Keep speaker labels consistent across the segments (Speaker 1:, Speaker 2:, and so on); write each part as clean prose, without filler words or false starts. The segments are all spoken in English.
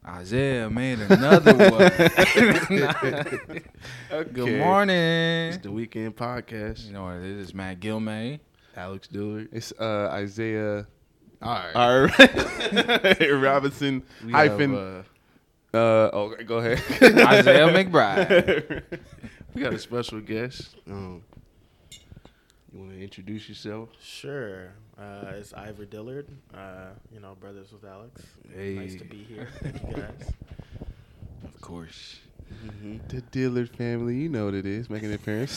Speaker 1: Isaiah made another one. Good morning.
Speaker 2: It's the Weekend Podcast.
Speaker 1: You know what it is? It's Matt Gilmay.
Speaker 2: Alex Dillard.
Speaker 3: It's Isaiah
Speaker 2: All right.
Speaker 3: Robinson
Speaker 2: We
Speaker 3: hyphen. Okay, go ahead.
Speaker 1: Isaiah McBride.
Speaker 2: We got a special guest. You want to introduce yourself?
Speaker 4: Sure. It's Ivor Dillard. Brothers with Alex.
Speaker 2: Hey.
Speaker 4: Nice to be here. Thank you guys.
Speaker 1: Of course.
Speaker 3: The Dillard family, you know what it is, making an appearance.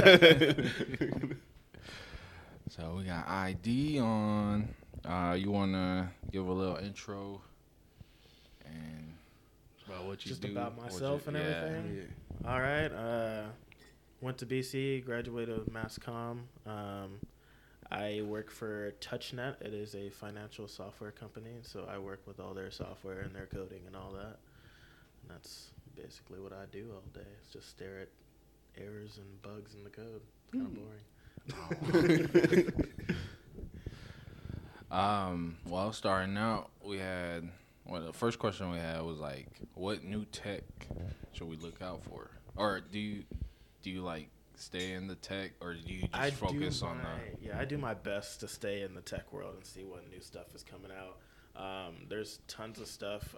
Speaker 1: So we got ID on. You want to give a little intro and
Speaker 2: About what you
Speaker 4: Just
Speaker 2: do.
Speaker 4: about myself and
Speaker 1: yeah.
Speaker 4: everything. All right. Went to BC, graduated with Mass Comm. I work for TouchNet. It is a financial software company, so I work with all their software and their coding and all that. And that's basically what I do all day. Is just stare at errors and bugs in the code. It's kind of boring.
Speaker 1: Well, starting out, we had the first question we had was like, what new tech should we look out for, or do you like stay in the tech, or do you just focus on the?
Speaker 4: I do my best to stay in the tech world and see what new stuff is coming out. There's tons of stuff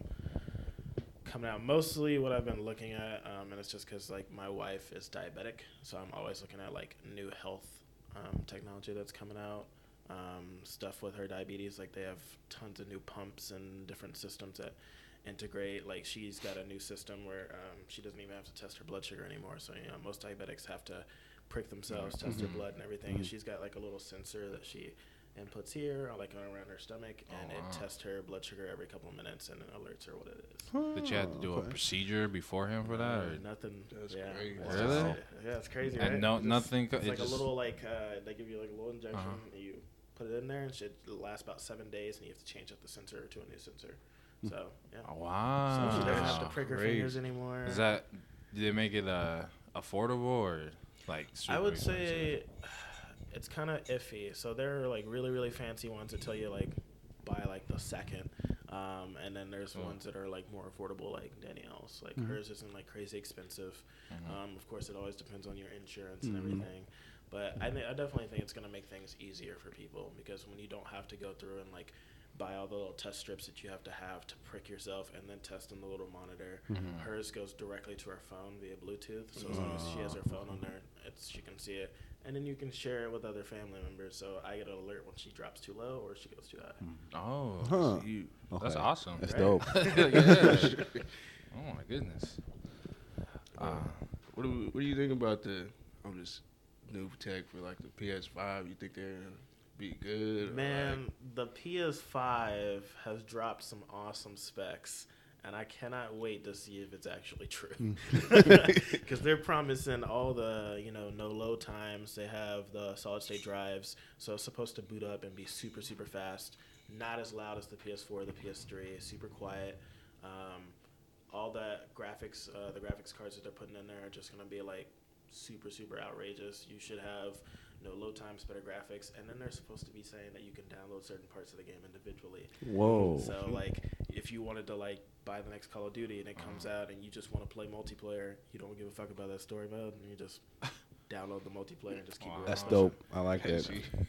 Speaker 4: coming out. Mostly what I've been looking at, and it's just because like my wife is diabetic, so I'm always looking at like new health technology that's coming out. Stuff with her diabetes, like they have tons of new pumps and different systems that integrate. Like she's got a new system where she doesn't even have to test her blood sugar anymore. So most diabetics have to prick themselves, test their blood and everything. And she's got like a little sensor that she inputs here, or like around her stomach, and it tests her blood sugar every couple of minutes and it alerts her what it is.
Speaker 1: Did you have to do a procedure beforehand for that, or?
Speaker 4: Nothing.
Speaker 2: That's
Speaker 4: yeah.
Speaker 2: crazy.
Speaker 4: It's
Speaker 1: Really?
Speaker 4: just- yeah, it's crazy.
Speaker 1: And
Speaker 4: right?
Speaker 1: no,
Speaker 4: Just-
Speaker 1: nothing.
Speaker 4: It's
Speaker 1: It
Speaker 4: like
Speaker 1: just,
Speaker 4: a little they give you like a little injection.
Speaker 1: Uh-huh.
Speaker 4: You put it in there, and it lasts about 7 days, and you have to change out the sensor to a new sensor. So yeah.
Speaker 1: Oh, wow.
Speaker 4: So she doesn't have to prick her
Speaker 2: Crazy.
Speaker 4: fingers anymore.
Speaker 1: Is that? Do they make it affordable or like?
Speaker 4: I
Speaker 1: super
Speaker 4: would
Speaker 1: expensive?
Speaker 4: say it's kind of iffy. So there are like really really fancy ones that tell you like buy like the second, and then there's ones that are like more affordable, like Danielle's. Like hers isn't like crazy expensive. Of course, it always depends on your insurance and everything. But I definitely think it's going to make things easier for people, because when you don't have to go through and like buy all the little test strips that you have to prick yourself and then test on the little monitor. Hers goes directly to her phone via Bluetooth, so as long as she has her phone on there, she can see it, and then you can share it with other family members. So I get an alert when she drops too low or she goes too high.
Speaker 1: Oh,
Speaker 3: Huh.
Speaker 2: You,
Speaker 1: that's
Speaker 3: Okay.
Speaker 1: awesome.
Speaker 3: That's
Speaker 4: Right?
Speaker 3: dope.
Speaker 1: Yeah. Oh my goodness.
Speaker 2: what do you think about the this new tech for like the PS5? You think they're gonna be good? or,
Speaker 4: Man, the PS5 has dropped some awesome specs, and I cannot wait to see if it's actually true. Because they're promising all the, no load times. They have the solid state drives, so it's supposed to boot up and be super, super fast. Not as loud as the PS4, the PS3, super quiet. All that graphics, the graphics cards that they're putting in there are just going to be like super, super outrageous. You should have no load times, better graphics, and then they're supposed to be saying that you can download certain parts of the game individually.
Speaker 3: Whoa.
Speaker 4: So like, if you wanted to like buy the next Call of Duty and it comes out and you just want to play multiplayer, you don't give a fuck about that story mode, and you just download the multiplayer and just keep it.
Speaker 3: That's dope. I like that.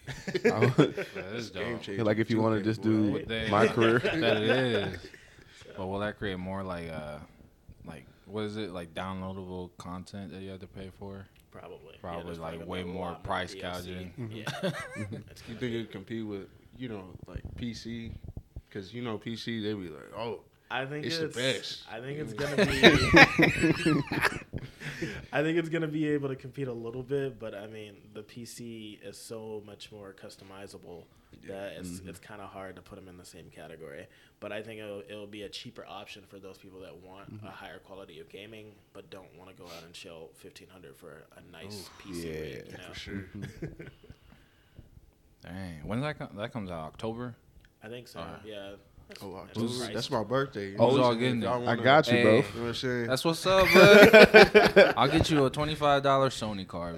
Speaker 1: That is
Speaker 2: game
Speaker 1: dope.
Speaker 2: changer.
Speaker 3: Like if you want to just do
Speaker 4: Right?
Speaker 1: They-
Speaker 3: my career.
Speaker 1: That it is. But will that create more like what is it, like downloadable content that you have to pay for?
Speaker 4: Probably.
Speaker 1: Probably,
Speaker 4: there's
Speaker 1: like,
Speaker 4: gonna
Speaker 1: way
Speaker 4: be a
Speaker 1: more
Speaker 4: lot
Speaker 1: price
Speaker 4: DLC.
Speaker 1: gouging.
Speaker 4: Yeah.
Speaker 2: You think it compete with like PC? Because PC, they be like, oh,
Speaker 4: I think
Speaker 2: It's the best.
Speaker 4: I think it's gonna be. I think it's gonna be able to compete a little bit, but I mean, the PC is so much more customizable that it's kind of hard to put them in the same category. But I think it'll be a cheaper option for those people that want a higher quality of gaming, but don't want to go out and shell $1,500 for a nice PC rig.
Speaker 2: for sure.
Speaker 1: Dang, when's that comes out? October?
Speaker 4: I think so. Yeah.
Speaker 2: Oh,
Speaker 4: That's
Speaker 2: October.
Speaker 4: priced.
Speaker 2: That's my birthday.
Speaker 1: Who's all
Speaker 2: If
Speaker 1: getting
Speaker 2: y'all
Speaker 1: it?
Speaker 3: I
Speaker 2: wanna-
Speaker 3: got you,
Speaker 1: Hey.
Speaker 3: bro.
Speaker 2: You know what I'm saying?
Speaker 1: That's what's up, bud. I'll get you a $25 Sony card.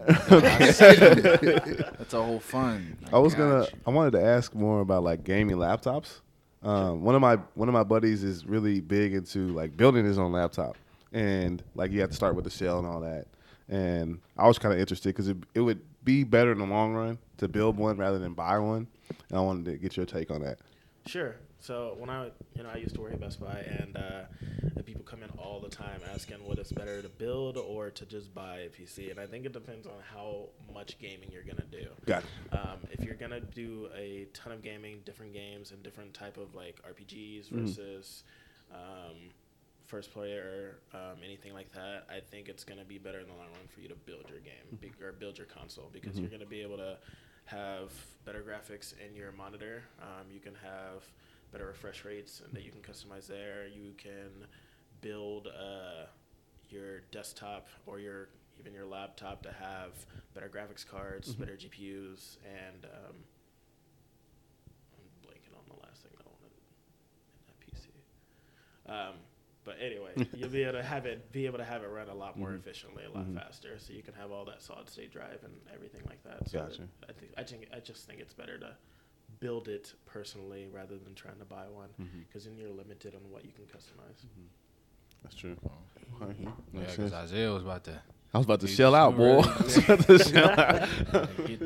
Speaker 1: That's a whole fun.
Speaker 3: I
Speaker 1: got you.
Speaker 3: wanted to ask more about like gaming laptops. One of my buddies is really big into like building his own laptop, and like you have to start with the shell and all that. And I was kind of interested because it would be better in the long run to build one rather than buy one. And I wanted to get your take on that.
Speaker 4: Sure. So when I used to work at Best Buy, and people come in all the time asking what is better to build or to just buy a PC, and I think it depends on how much gaming you're gonna do.
Speaker 3: Got it.
Speaker 4: If you're gonna do a ton of gaming, different games, and different type of like RPGs versus first player, anything like that, I think it's gonna be better in the long run for you to build your game or build your console because you're gonna be able to have better graphics in your monitor. You can have better refresh rates and that you can customize there. You can build your desktop or even your laptop to have better graphics cards, better GPUs, and I'm blanking on the last thing I wanted in that PC. But anyway, you'll be able to have it run a lot more efficiently, a lot faster. So you can have all that solid state drive and everything like that. So
Speaker 3: Gotcha.
Speaker 4: I just think it's better to build it personally rather than trying to buy one because then you're limited on what you can customize.
Speaker 3: That's true.
Speaker 1: Yeah, because Isaiah was about to.
Speaker 3: I was about to shell out, boy.
Speaker 1: Get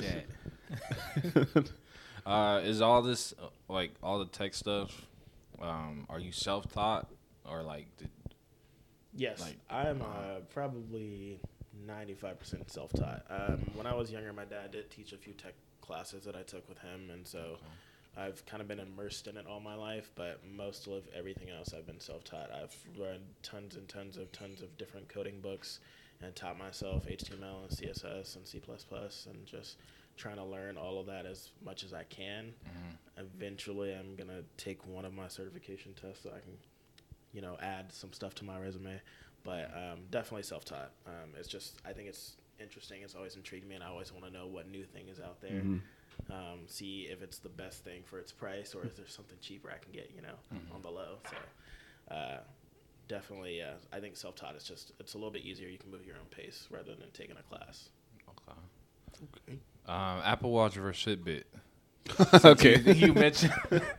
Speaker 1: that. Is all this like all the tech stuff? Are you self-taught or like?
Speaker 4: Yes, I'm probably 95% self-taught. When I was younger, my dad did teach a few tech classes that I took with him, and so I've kind of been immersed in it all my life, but most of everything else I've been self-taught. I've read tons of different coding books and taught myself HTML and CSS and C++ and just trying to learn all of that as much as I can. Eventually, I'm going to take one of my certification tests so I can, add some stuff to my resume, but definitely self-taught. It's just, I think it's interesting. It's always intrigued me, and I always want to know what new thing is out there. See if it's the best thing for its price, or is there something cheaper I can get, on the low. So definitely, I think self-taught is it's a little bit easier. You can move your own pace rather than taking a class.
Speaker 1: Okay. Apple Watch versus Fitbit.
Speaker 3: Okay.
Speaker 1: You mentioned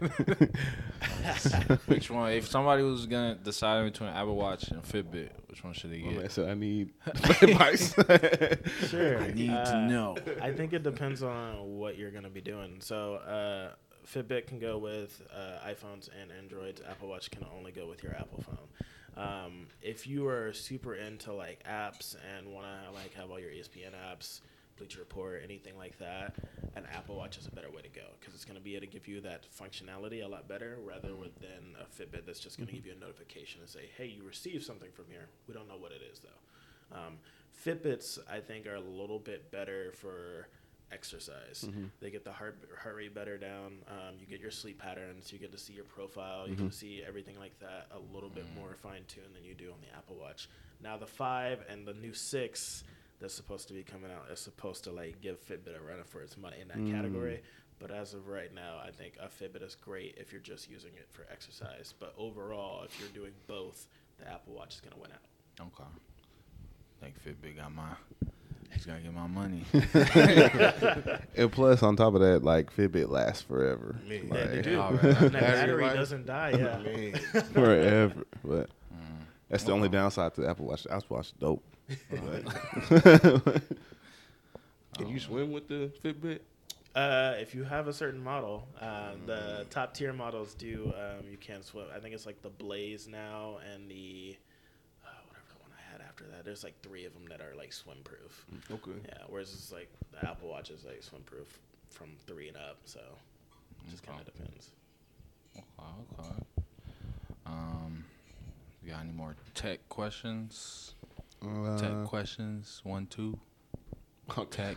Speaker 1: which one? If somebody was gonna decide between Apple Watch and Fitbit, which one should they get?
Speaker 3: So I need advice.
Speaker 4: Sure.
Speaker 1: I need to know.
Speaker 4: I think it depends on what you're gonna be doing. So Fitbit can go with iPhones and Androids. Apple Watch can only go with your Apple phone. If you are super into like apps and want to like have all your ESPN apps, Bleacher Report, anything like that, an Apple Watch is a better way to go because it's going to be able to give you that functionality a lot better rather than a Fitbit that's just going to give you a notification and say, hey, you received something from here. We don't know what it is, though. Fitbits, I think, are a little bit better for exercise. They get the heart rate better down. You get your sleep patterns. You get to see your profile. You get to see everything like that a little bit more fine-tuned than you do on the Apple Watch. Now, the 5 and the new 6 that's supposed to be coming out is supposed to like give Fitbit a run for its money in that category. But as of right now, I think a Fitbit is great if you're just using it for exercise. But overall, if you're doing both, the Apple Watch is going to win out.
Speaker 1: Okay. I think Fitbit got he's going to get my money.
Speaker 3: And plus, on top of that, like Fitbit lasts forever.
Speaker 2: Man,
Speaker 3: like,
Speaker 4: they do.
Speaker 1: All right.
Speaker 4: That battery doesn't die, yeah.
Speaker 2: Man.
Speaker 3: forever. But that's the only downside to the Apple Watch. The Apple Watch is dope.
Speaker 2: Can you swim with the Fitbit?
Speaker 4: If you have a certain model, the top tier models do, you can swim. I think it's like the Blaze now and the whatever the one I had after that. There's like 3 of them that are like swim proof.
Speaker 2: Okay.
Speaker 4: Yeah, whereas it's like the Apple Watch is like swim proof from 3 and up. So it just kind of depends.
Speaker 1: Okay. We got any more tech questions? Tech questions, 1, 2. Tech.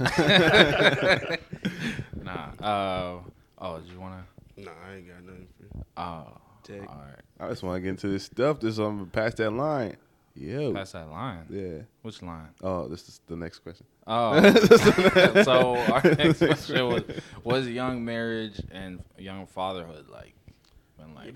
Speaker 1: Nah. Did you wanna?
Speaker 2: Nah, I ain't got nothing for you. Tech.
Speaker 1: All right.
Speaker 3: I just want to get into this stuff. This past that line. Yo.
Speaker 1: Pass that line.
Speaker 3: Yeah.
Speaker 1: Which line?
Speaker 3: Oh, this is the next question.
Speaker 1: Oh. So our next question was young marriage and young fatherhood like? When, like,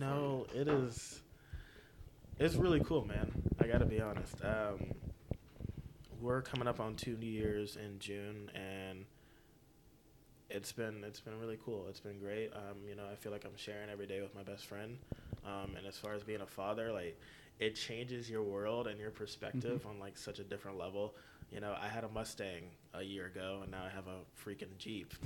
Speaker 4: it's really cool, man. I gotta be honest. We're coming up on 2 New Years in June, and it's been really cool. It's been great. You know, I feel like I'm sharing every day with my best friend. And as far as being a father, like, it changes your world and your perspective on like such a different level. You know, I had a Mustang a year ago, and now I have a freaking Jeep.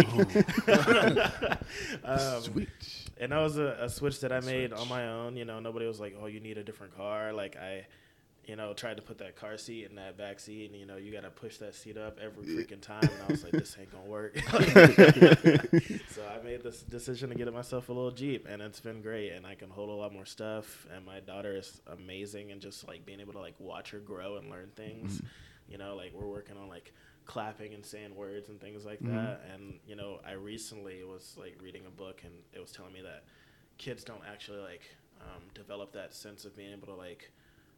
Speaker 3: Sweet.
Speaker 4: And that was a switch that I made on my own. You know, nobody was like, "Oh, you need a different car." Like, I, you know, tried to put that car seat in that back seat, and you know, you got to push that seat up every freaking time. And I was like, "This ain't gonna work." So I made this decision to get myself a little Jeep, and it's been great. And I can hold a lot more stuff. And my daughter is amazing, and just like being able to like watch her grow and learn things. You know, like, we're working on like clapping and saying words and things like that. And you know, I recently was like reading a book, and it was telling me that kids don't actually like develop that sense of being able to like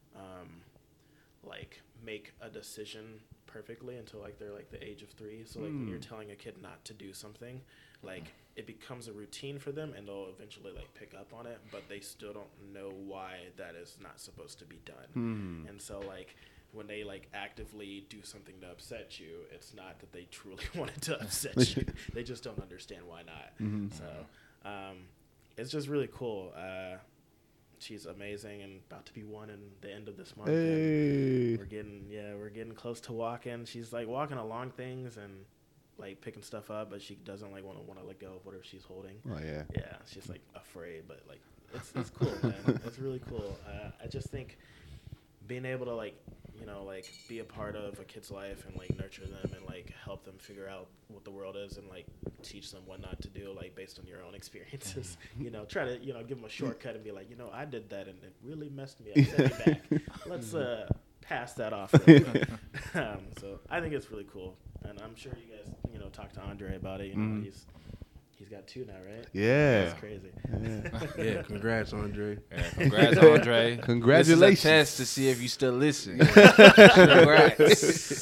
Speaker 4: make a decision perfectly until like they're like the age of 3. So like when you're telling a kid not to do something, like it becomes a routine for them, and they'll eventually like pick up on it, but they still don't know why that is not supposed to be done. And so like when they like actively do something to upset you, it's not that they truly wanted to upset you. They just don't understand why not. So it's just really cool. She's amazing and about to be 1 in the end of this month.
Speaker 3: Hey.
Speaker 4: We're getting close to walking. She's like walking along things and like picking stuff up, but she doesn't like want to let go of whatever she's holding.
Speaker 3: Oh yeah.
Speaker 4: Yeah, she's like afraid, but like it's cool, man. It's really cool. I just think being able to like, you know, like be a part of a kid's life and like nurture them and like help them figure out what the world is and like teach them what not to do, like based on your own experiences. You know, try to, you know, give them a shortcut and be like, you know, I did that and it really messed me up. Send me back. Let's pass that off. So I think it's really cool, and I'm sure you guys, you know, talk to Andre about it. You know, he's got 2 now, right?
Speaker 3: Yeah.
Speaker 4: That's crazy.
Speaker 2: Yeah, congrats, Andre.
Speaker 1: Yeah, congrats, Andre.
Speaker 3: Congratulations.
Speaker 1: This is a test to see if you still listen. Congrats.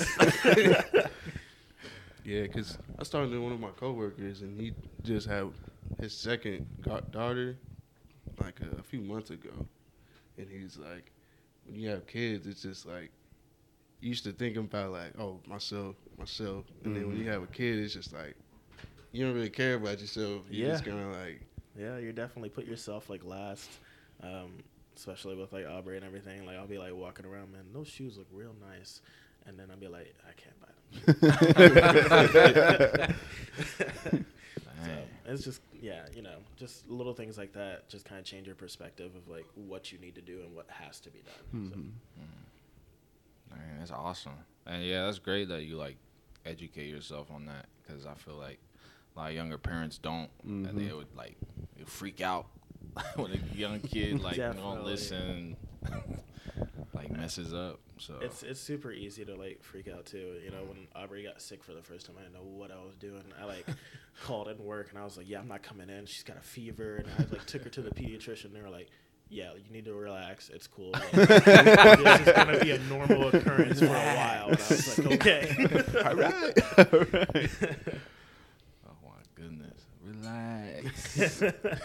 Speaker 2: Yeah, because I started with one of my coworkers, and he just had his second daughter like a few months ago. And he's like, when you have kids, it's just like, you used to think about like, oh, myself. And then when you have a kid, it's just like, you don't really care about yourself. You just kind of like.
Speaker 4: Yeah, you definitely put yourself like last, especially with like Aubrey and everything. Like I'll be like walking around, man, those shoes look real nice, and then I'll be like, I can't buy them. So it's just, yeah, you know, just little things like that just kind of change your perspective of like what you need to do and what has to be done. So.
Speaker 1: Man, that's awesome. And yeah, that's great that you like educate yourself on that, because I feel like a lot of younger parents don't, and they would like freak out when a young kid like won't listen, like messes up. So
Speaker 4: it's super easy to like freak out too. You know, when Aubrey got sick for the first time, I didn't know what I was doing. I like called in work and I was like, yeah, I'm not coming in. She's got a fever, and I like took her to the pediatrician. And they were like, yeah, you need to relax. It's cool. Like, this is gonna be a normal occurrence for a while. And I was like, okay,
Speaker 3: All right.
Speaker 1: oh my goodness, relax.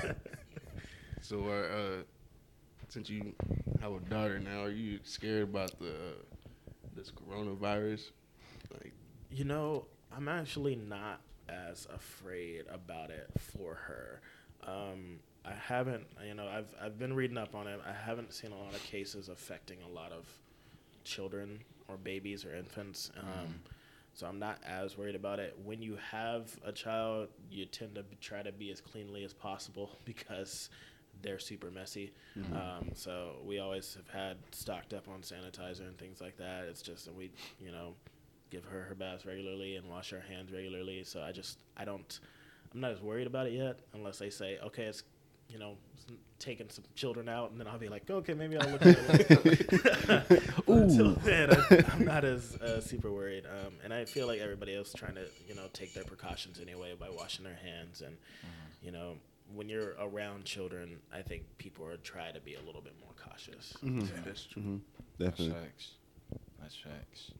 Speaker 2: So, since you have a daughter now, are you scared about this coronavirus? Like,
Speaker 4: you know, I'm actually not as afraid about it for her. I haven't, you know, I've been reading up on it. I haven't seen a lot of cases affecting a lot of children or babies or infants. So I'm not as worried about it. When you have a child, you tend to try to be as cleanly as possible because they're super messy. So we always have had stocked up on sanitizer and things like that. It's just that we, you know, give her baths regularly and wash our hands regularly. So I'm not as worried about it yet, unless they say, okay, it's, you know, taking some children out, and then I'll be like, okay, maybe I'll look at it. Until then, I'm not as super worried. And I feel like everybody else is trying to, you know, take their precautions anyway by washing their hands. And, you know, when you're around children, I think people are trying to be a little bit more cautious.
Speaker 2: yeah, that's true.
Speaker 3: Definitely.
Speaker 1: That's facts.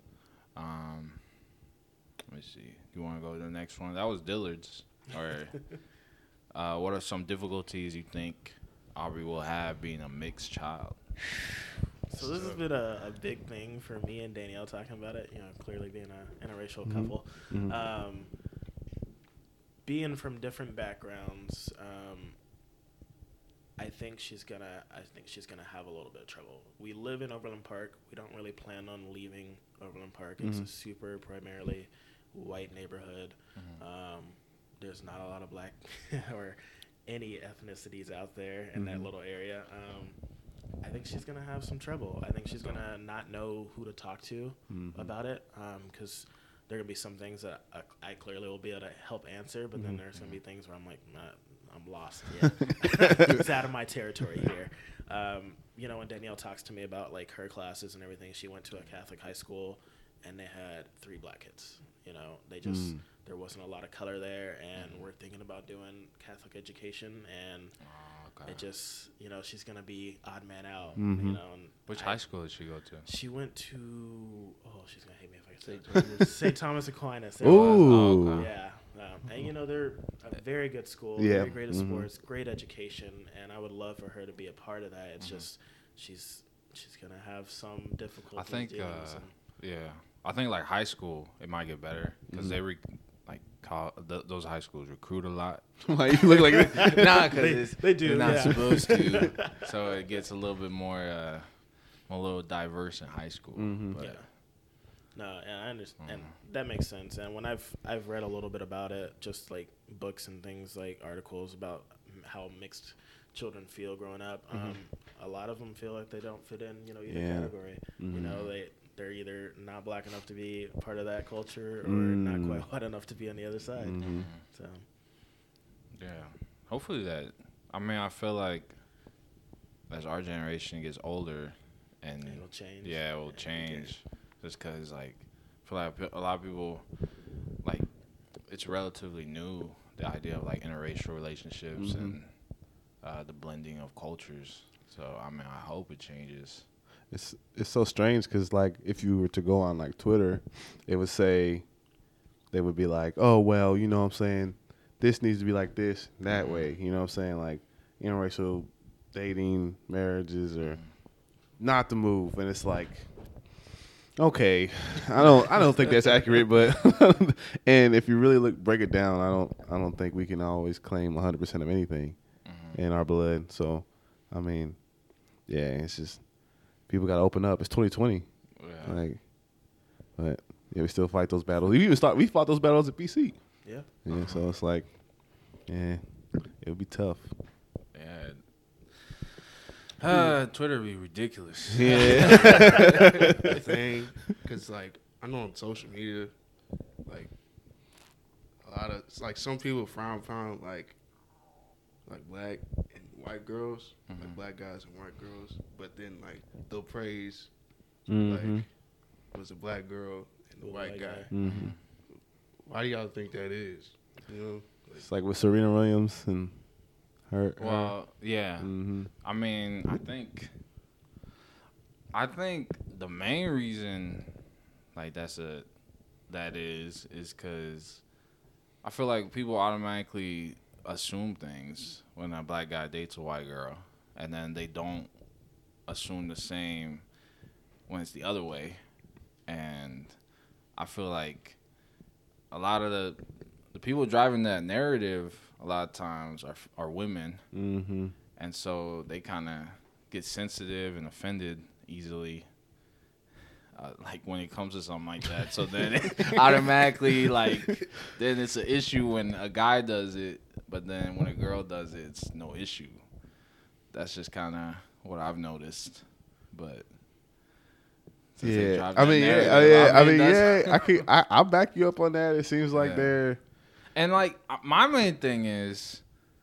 Speaker 1: Let me see. You want to go to the next one? That was Dillard's. Or what are some difficulties you think Aubrey will have being a mixed child?
Speaker 4: So this has been a big thing for me and Danielle talking about it, you know, clearly being an interracial couple. being from different backgrounds, I think she's gonna have a little bit of trouble. We live in Overland Park. We don't really plan on leaving Overland Park. It's a super primarily white neighborhood. There's not a lot of black or any ethnicities out there in that little area. I think she's gonna have some trouble. I think she's gonna not know who to talk to about it, because there are gonna be some things that I clearly will be able to help answer, but then there's gonna be things where I'm like, nah, I'm lost. Yeah. It's out of my territory here. You know, when Danielle talks to me about like her classes and everything, she went to a Catholic high school, and they had 3 black kids. You know, they just there wasn't a lot of color there, and we're thinking about doing Catholic education, and it just, you know, she's gonna be odd man out. You know, and
Speaker 1: which high school did she go to?
Speaker 4: She went to she's gonna hate me if I say St. Thomas Aquinas.
Speaker 3: Ooh,
Speaker 4: Yeah. And you know, they're a very good school,
Speaker 3: Yeah.
Speaker 4: very great at sports, great education, and I would love for her to be a part of that. It's just she's gonna have some difficulty.
Speaker 1: I think I think like high school it might get better because those high schools recruit a lot.
Speaker 3: Why you look like that?
Speaker 1: Nah, because
Speaker 4: they do.
Speaker 1: they're not supposed to, so it gets a little bit more a little diverse in high school. But,
Speaker 4: yeah. No, and I understand, and that makes sense. And when I've read a little bit about it, just like books and things, like articles about how mixed children feel growing up, a lot of them feel like they don't fit in, you know, either category. You know, they're either not black enough to be part of that culture or not quite white enough to be on the other side. So,
Speaker 1: yeah, hopefully that. I mean, I feel like as our generation gets older, and
Speaker 4: it'll change.
Speaker 1: Yeah, it will change. Just because, like, I feel like a lot of people, like, it's relatively new, the idea of, like, interracial relationships and the blending of cultures. So, I mean, I hope it changes.
Speaker 3: It's so strange because, like, if you were to go on, like, Twitter, it would say, they would be like, oh, well, you know what I'm saying, this needs to be like this, that way. You know what I'm saying? Like, interracial dating, marriages are not the move. And it's like, okay, I don't think that's accurate, but and if you really break it down, I don't think we can always claim 100% of anything in our blood. So, I mean, yeah, it's just people got to open up. It's 2020, like, but yeah, we still fight those battles. We fought those battles at BC.
Speaker 4: Yeah.
Speaker 3: So it's like, yeah, it would be tough.
Speaker 1: Twitter be ridiculous.
Speaker 3: Yeah.
Speaker 2: Thing, because like I know on social media, like a lot of like some people frown like black and white girls, like black guys and white girls, but then like they'll praise like it was a black girl and a white guy. Why do y'all think that is? You know, like,
Speaker 3: It's like with Serena Williams and her.
Speaker 1: Well, yeah. I mean, I think the main reason, like that is because I feel like people automatically assume things when a black guy dates a white girl, and then they don't assume the same when it's the other way. And I feel like a lot of the people driving that narrative a lot of times are women, and so they kind of get sensitive and offended easily, like when it comes to something like that. So then it automatically, like, then it's an issue when a guy does it, but then when a girl does it, it's no issue. That's just kind of what I've noticed. But
Speaker 3: yeah, I mean, I'll back you up on that. It seems like they're.
Speaker 1: And, like, my main thing is,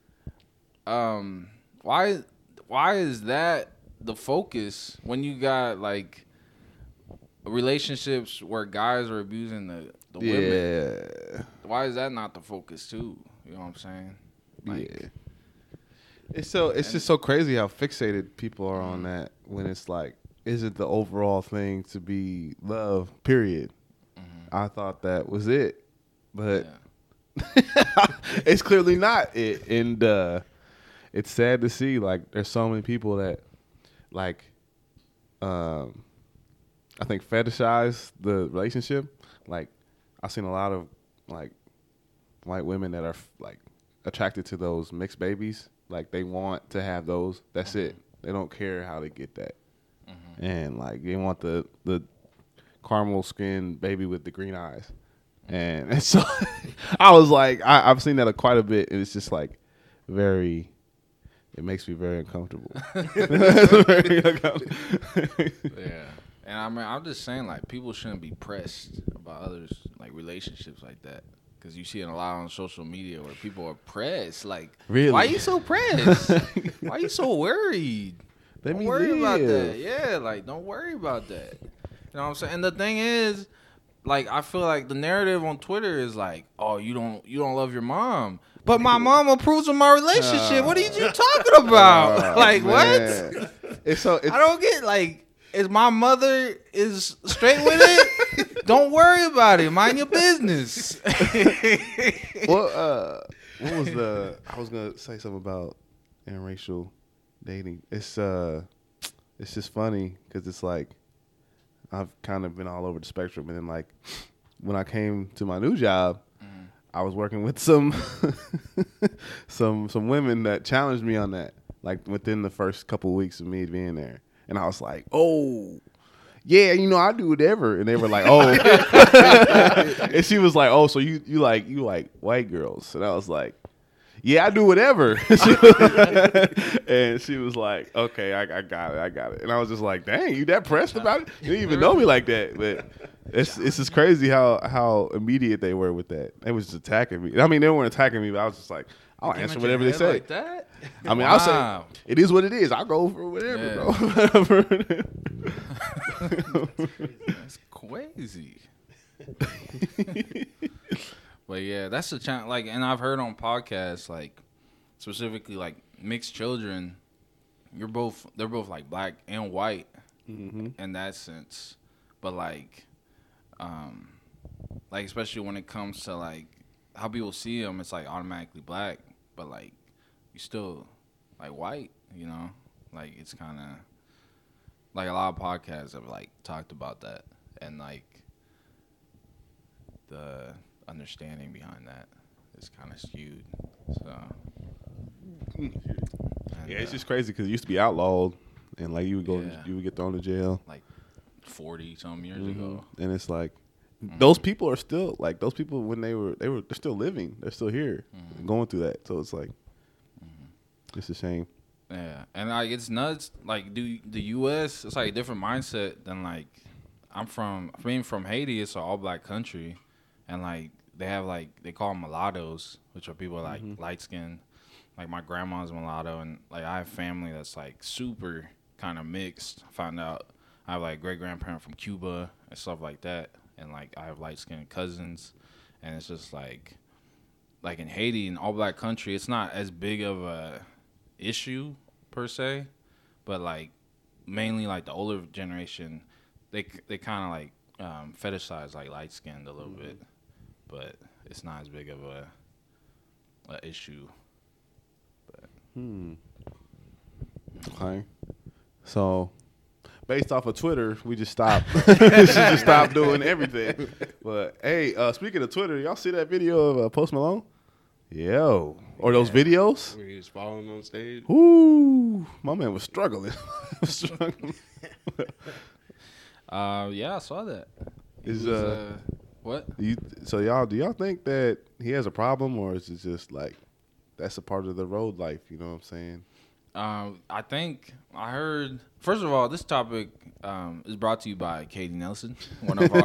Speaker 1: why is that the focus when you got, like, relationships where guys are abusing the women? Why is that not the focus, too? You know what I'm saying? Like,
Speaker 3: It's just so crazy how fixated people are on that when it's like, is it the overall thing to be love, period? I thought that was it, but... Yeah. It's clearly not it, and it's sad to see. Like, there's so many people that, like, I think fetishize the relationship. Like, I've seen a lot of like white women that are like attracted to those mixed babies. Like they want to have those. That's it. They don't care how they get that. And like they want the caramel skinned baby with the green eyes. And so I was like, I've seen that quite a bit, and it's just like very. It makes me very uncomfortable. Very uncomfortable.
Speaker 1: Yeah. And I mean, I'm just saying, like, people shouldn't be pressed about others, like, relationships like that. Because you see it a lot on social media where people are pressed. Like,
Speaker 3: really?
Speaker 1: Why are you so pressed? Why are you so worried? Don't worry about that. Yeah, like, don't worry about that. You know what I'm saying? And the thing is, like, I feel like the narrative on Twitter is like, oh, you don't love your mom. But my mom approves of my relationship. What are you talking about? Like,
Speaker 3: man.
Speaker 1: what?
Speaker 3: It's
Speaker 1: I don't get, like, if my mother is straight with it, don't worry about it. Mind your business.
Speaker 3: Well, what was I was going to say something about interracial dating. It's just funny because it's like I've kind of been all over the spectrum. And then, like, when I came to my new job, I was working with some women that challenged me on that, like within the first couple of weeks of me being there. And I was like, oh, yeah, I do whatever. And they were like, oh. And she was like, oh, so you like white girls. And I was like, yeah, I do whatever. And she was like, okay, I got it. And I was just like, dang, you that pressed about it? You didn't even know me like that. But it's just crazy how immediate they were with that. They was just attacking me. I mean, they weren't attacking me, but I was just like, I'll answer whatever they say.
Speaker 1: Like that?
Speaker 3: I mean, I'll say, it is what it is. I'll go for whatever, bro.
Speaker 1: That's crazy. But yeah, that's the challenge. Like, and I've heard on podcasts, like, specifically, like, mixed children, they're both like black and white in that sense. But like especially when it comes to like how people see them, it's like automatically black, but like you still like white, like it's kind of like a lot of podcasts have like talked about that, and like the understanding behind that is kind of skewed. So
Speaker 3: yeah, it's just crazy because it used to be outlawed, and like you would get thrown to jail
Speaker 1: like 40 some years ago,
Speaker 3: and it's like those people are still like those people when they're still living, they're still here going through that. So it's like it's a shame.
Speaker 1: Yeah, and like it's nuts. Like the U.S., it's like a different mindset than like being from Haiti. It's an all black country, and like they have like they call them mulattoes, which are people like light skinned. Like my grandma's mulatto, and like I have family that's like super kind of mixed. I found out I have like great grandparent from Cuba and stuff like that, and like I have light skinned cousins, and it's just like in Haiti, an all black country, it's not as big of a issue per se, but like mainly like the older generation, they kind of like fetishize like light skinned a little bit, but it's not as big of a issue.
Speaker 3: Okay, so based off of Twitter, we just stopped. just stopped doing everything. But hey, speaking of Twitter, y'all see that video of Post Malone? Yo, or those videos?
Speaker 2: Where he was falling on stage.
Speaker 3: Ooh, my man was struggling.
Speaker 1: Yeah, I saw that. What?
Speaker 3: Do y'all think that he has a problem, or is it just like that's a part of the road life? You know what I'm saying?
Speaker 1: I think I heard. First of all, this topic is brought to you by Katie Nelson, one of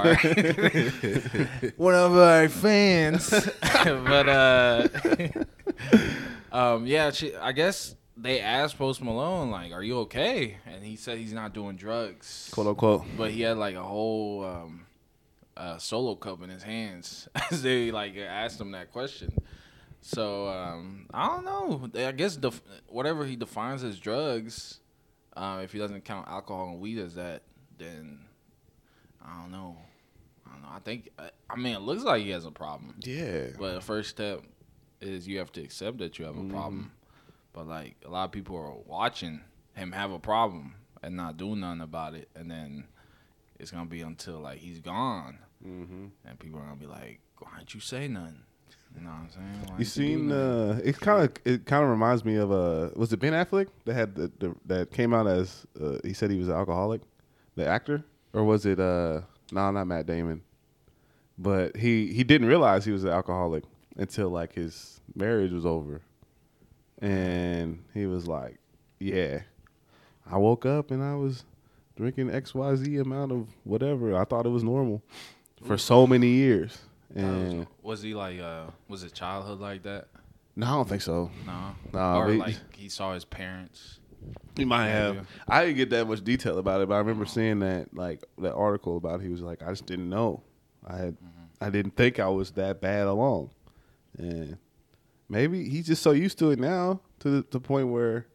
Speaker 1: our fans. But yeah, I guess they asked Post Malone like, "Are you okay?" And he said he's not doing drugs,
Speaker 3: quote unquote.
Speaker 1: But he had like a whole solo cup in his hands as they like asked him that question. So I don't know. I guess whatever he defines as drugs, if he doesn't count alcohol and weed as that, then I don't know. I think I mean it looks like he has a problem.
Speaker 3: Yeah.
Speaker 1: But the first step is you have to accept that you have a problem. But like a lot of people are watching him have a problem and not doing nothing about it, and then it's gonna be until like he's gone, and people are gonna be like, "Why didn't you say nothing?" You know what I'm saying? Why
Speaker 3: You
Speaker 1: didn't do
Speaker 3: seen?
Speaker 1: nothing?
Speaker 3: It kind of reminds me of was it Ben Affleck that had that came out as he said he was an alcoholic, the actor, or was it no, not Matt Damon, but he didn't realize he was an alcoholic until like his marriage was over, and he was like, yeah, I woke up and I was drinking XYZ amount of whatever. I thought it was normal for so many years. And
Speaker 1: Was he like? Was it childhood like that?
Speaker 3: no, I don't think so.
Speaker 1: No. Or like he saw his parents.
Speaker 3: He might
Speaker 1: Maybe.
Speaker 3: have. I didn't get that much detail about it, but I remember seeing that article about he was like, I just didn't know. I didn't think I was that bad along, and maybe he's just so used to it now to the point where,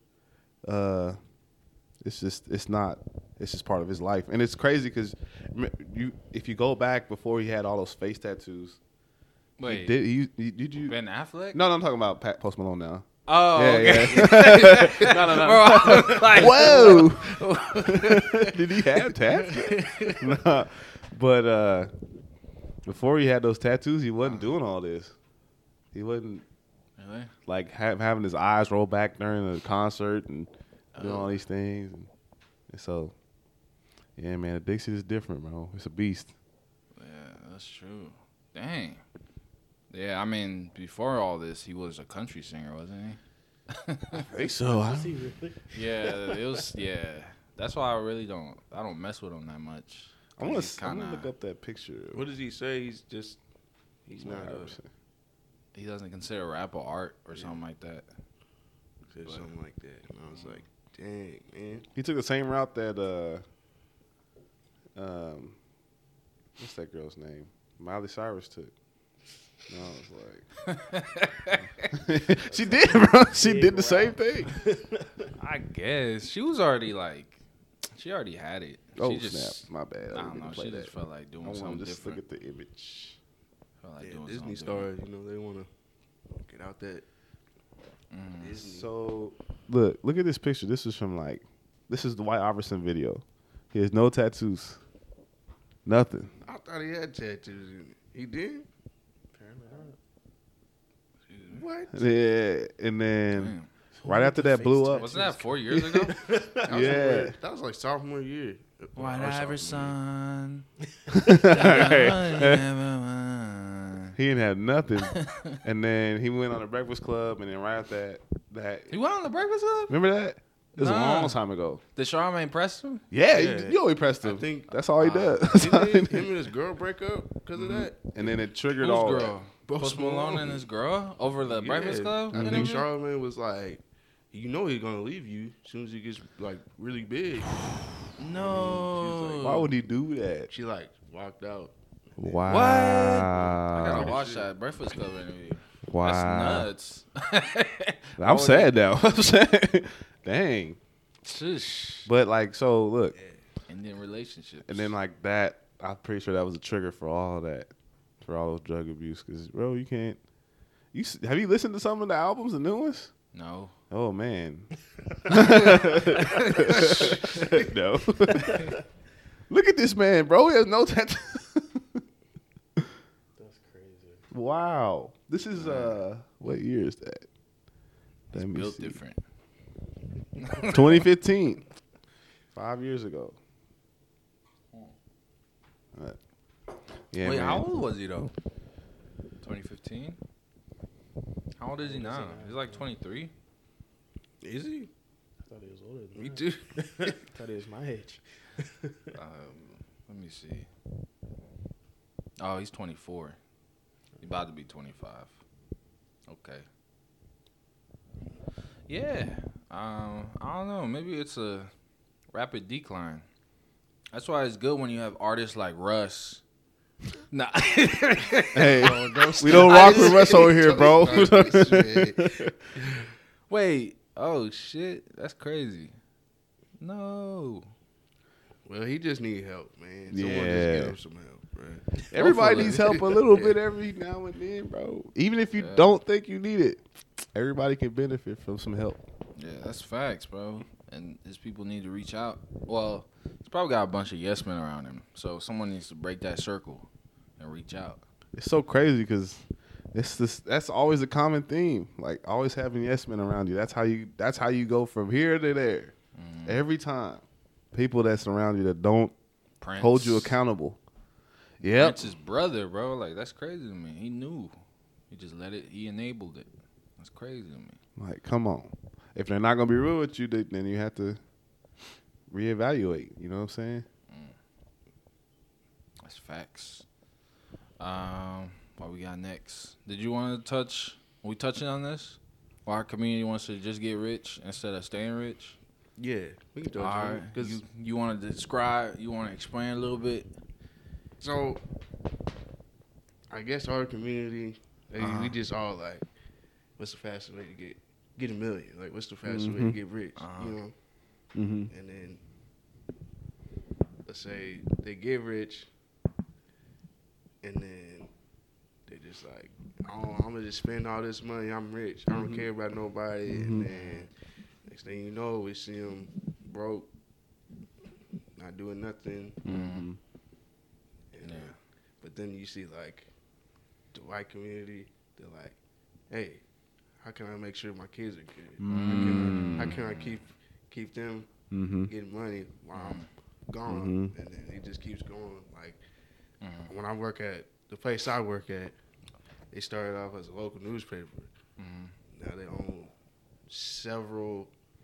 Speaker 3: it's just part of his life, and it's crazy because if you go back before he had all those face tattoos.
Speaker 1: Wait,
Speaker 3: did you
Speaker 1: Ben Affleck?
Speaker 3: No, I'm talking about Post Malone now.
Speaker 1: Oh,
Speaker 3: Yeah,
Speaker 1: okay.
Speaker 3: yeah.
Speaker 1: no. Bro, I was like,
Speaker 3: Whoa! Did he have tats? No, but before he had those tattoos, he wasn't doing all this. He wasn't
Speaker 1: Really?
Speaker 3: like having his eyes roll back during a concert and doing all these things. And so, yeah, man, addiction is different, bro. It's a beast.
Speaker 1: Yeah, that's true. Dang. Yeah, I mean, before all this, he was a country singer, wasn't he?
Speaker 3: I think so.
Speaker 4: Is he really?
Speaker 1: Yeah, it was. Yeah, that's why I don't mess with him that much.
Speaker 3: I want to look up that picture.
Speaker 2: What does he say? He's not.
Speaker 1: He doesn't consider rap or art or something like that.
Speaker 2: Said something like that, and I was like, dang, man.
Speaker 3: He took the same route that what's that girl's name? Miley Cyrus took. No, I was like, she did, bro. She did the same thing.
Speaker 1: I guess she was already she already had it.
Speaker 3: Oh,
Speaker 1: she just,
Speaker 3: snap. My bad.
Speaker 1: I don't know. She just felt like doing something
Speaker 3: just
Speaker 1: different.
Speaker 3: look at the image.
Speaker 1: Felt like
Speaker 2: Yeah,
Speaker 1: doing
Speaker 2: Disney
Speaker 1: something
Speaker 2: stars, they want to get out that Disney.
Speaker 3: So, look at this picture. This is the Dwight Iverson video. He has no tattoos. Nothing.
Speaker 2: I thought he had tattoos in it. He did?
Speaker 4: Apparently not.
Speaker 2: What?
Speaker 3: Yeah, and then
Speaker 1: Damn.
Speaker 3: right after that blew up.
Speaker 1: Wasn't that 4 years ago?
Speaker 3: Yeah.
Speaker 2: That was like sophomore year.
Speaker 1: White
Speaker 2: Or sophomore
Speaker 1: Iverson.
Speaker 3: He didn't have nothing. And then he went on the Breakfast Club, and then right after that,
Speaker 1: He went on the Breakfast Club?
Speaker 3: remember that? It was a
Speaker 1: Nah.
Speaker 3: long time ago.
Speaker 1: Did Charlamagne press him?
Speaker 3: Yeah,
Speaker 2: Yeah.
Speaker 3: you only pressed
Speaker 2: I
Speaker 3: him.
Speaker 2: think
Speaker 3: That's all he does.
Speaker 2: Didn't him and his girl break up because of that?
Speaker 3: And then it triggered
Speaker 1: Whose
Speaker 3: all
Speaker 1: girl? Post Malone and his girl over the Breakfast Club?
Speaker 2: I think
Speaker 1: interview?
Speaker 2: Charlamagne was like, he's gonna leave you as soon as he gets like really big.
Speaker 1: No.
Speaker 3: Why would he do that?
Speaker 2: She like walked out.
Speaker 3: Wow.
Speaker 1: What? I gotta watch that Breakfast Club interview.
Speaker 3: Wow.
Speaker 1: That's nuts.
Speaker 3: I'm sad now. I'm sad. Dang.
Speaker 1: Shush.
Speaker 3: But so look,
Speaker 1: And then relationships.
Speaker 3: and then like that, I'm pretty sure that was a trigger for all that, for all those drug abuse. Because bro, you can't. Have you listened to some of the albums, the new ones?
Speaker 1: No.
Speaker 3: Oh man. No. Look at this man, bro. He has no tattoo.
Speaker 4: That's crazy.
Speaker 3: Wow. This is what year is that?
Speaker 1: It's
Speaker 3: Let me
Speaker 1: built
Speaker 3: see.
Speaker 1: different.
Speaker 3: 2015. 5 years ago. Yeah,
Speaker 1: Wait,
Speaker 3: man.
Speaker 1: how old was he though? 2015? How old is he now? He's like 23.
Speaker 2: Is he?
Speaker 4: I thought he was older than
Speaker 2: Me
Speaker 4: that.
Speaker 2: too.
Speaker 4: I thought he was my age.
Speaker 1: Let me see. Oh, he's 24. He's about to be 25. Okay. Yeah. I don't know. Maybe it's a rapid decline. That's why it's good when you have artists like Russ. Nah.
Speaker 3: Hey, we don't rock with Russ over here, bro.
Speaker 1: Wait. Oh shit. That's crazy. No.
Speaker 2: Well, he just need help, man. Someone
Speaker 3: Yeah.
Speaker 2: just get him some help, bro.
Speaker 3: Everybody
Speaker 1: Hopefully.
Speaker 3: needs help a little bit every now and then, bro. Even if you don't think you need it, everybody can benefit from some help.
Speaker 1: Yeah, that's facts, bro. And his people need to reach out. Well, he's probably got a bunch of yes men around him. So someone needs to break that circle and reach out.
Speaker 3: It's so crazy because That's always a common theme. Like always having yes men around you. That's how you go from here to there. Every time. People that surround you that don't
Speaker 1: Prince.
Speaker 3: hold you accountable. Yep.
Speaker 1: Prince's brother, bro. Like that's crazy to me. He knew. He just let it. He enabled it. That's crazy to me.
Speaker 3: Like, come on. If they're not gonna be real with you, then you have to reevaluate. You know what I'm saying?
Speaker 1: That's facts. What we got next? Did you want to touch? Are we touching on this? Why our community wants to just get rich instead of staying rich?
Speaker 2: Yeah, we can touch
Speaker 1: All
Speaker 2: on
Speaker 1: right.
Speaker 2: it. Cause
Speaker 1: You want to describe? You want to explain a little bit?
Speaker 2: so, I guess our community, we just all like, what's the fastest way to get a million? Like, what's the fastest way to get rich? You know.
Speaker 3: Mm-hmm.
Speaker 2: And then, let's say they get rich, and then they just like, oh, I'm gonna just spend all this money. I'm rich. I don't care about nobody. And then next thing you know, we see them broke, not doing nothing.
Speaker 3: Mm-hmm.
Speaker 2: And but then you see like the white community, they're like, hey, how can I make sure my kids are good? How can I keep them getting money while I'm gone? And then it just keeps going. Like when I work at the place I work at, they started off as a local newspaper. Now they own several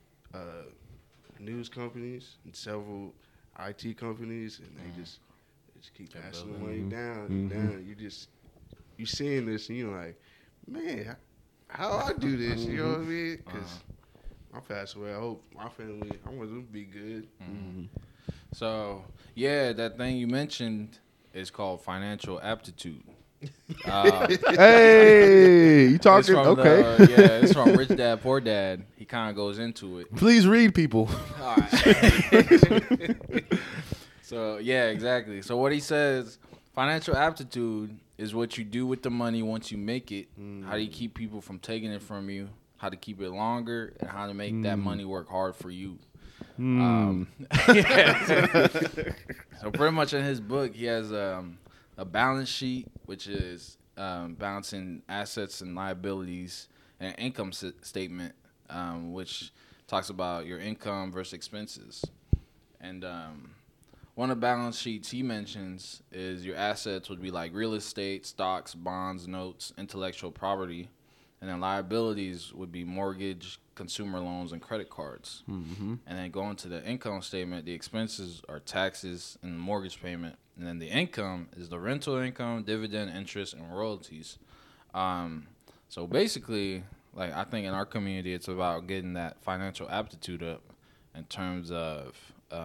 Speaker 2: news companies and several IT companies, and they just keep passing the money down. You seeing this, and you're like, man, how I do this? You know what I mean? Because I passed away. I hope my family, I want them to be good.
Speaker 1: So yeah, that thing you mentioned is called financial aptitude.
Speaker 3: Hey, you talking? Okay.
Speaker 1: It's from Rich Dad Poor Dad. He kind of goes into it.
Speaker 3: Please read, people.
Speaker 1: All right. So yeah, exactly. So what he says, financial aptitude is what you do with the money once you make it. How do you keep people from taking it from you? How to keep it longer, and how to make that money work hard for you. So pretty much in his book, he has a balance sheet, which is balancing assets and liabilities, and an income statement, which talks about your income versus expenses. And one of the balance sheets he mentions is your assets would be like real estate, stocks, bonds, notes, intellectual property. And then liabilities would be mortgage, consumer loans, and credit cards. And then going to the income statement, the expenses are taxes and mortgage payment. And then the income is the rental income, dividend, interest, and royalties. So basically, like I think in our community, it's about getting that financial aptitude up in terms of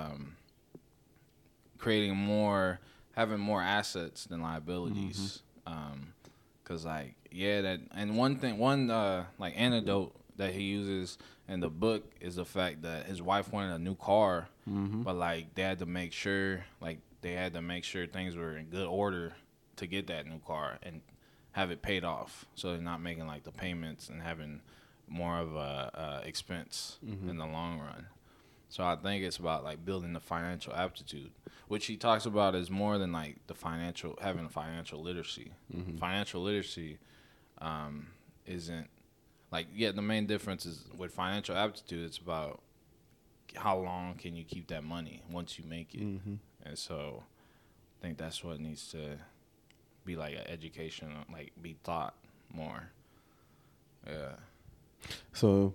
Speaker 1: having more assets than liabilities. Cause like one like anecdote that he uses in the book is the fact that his wife wanted a new car, but like they had to make sure things were in good order to get that new car and have it paid off, so they're not making like the payments and having more of a expense in the long run. So I think it's about like building the financial aptitude, which he talks about is more than like having financial literacy. Financial literacy isn't like, the main difference is with financial aptitude, it's about how long can you keep that money once you make it. And so I think that's what needs to be like an education, like be taught more. Yeah.
Speaker 3: So,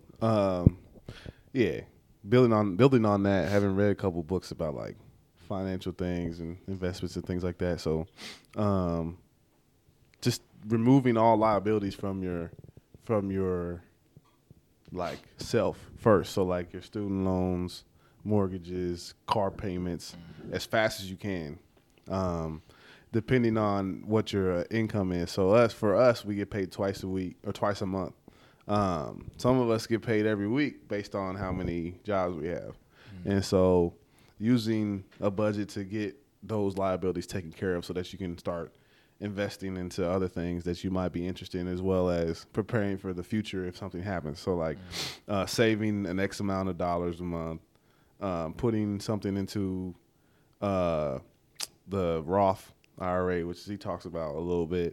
Speaker 3: building on that, having read a couple books about like financial things and investments and things like that. So, just removing all liabilities from your like self first. So like your student loans, mortgages, car payments, as fast as you can, depending on what your income is. So for us, we get paid twice a week or twice a month. Some of us get paid every week based on how many jobs we have. And so using a budget to get those liabilities taken care of so that you can start investing into other things that you might be interested in, as well as preparing for the future if something happens. So like saving an X amount of dollars a month, putting something into the Roth IRA, which he talks about a little bit,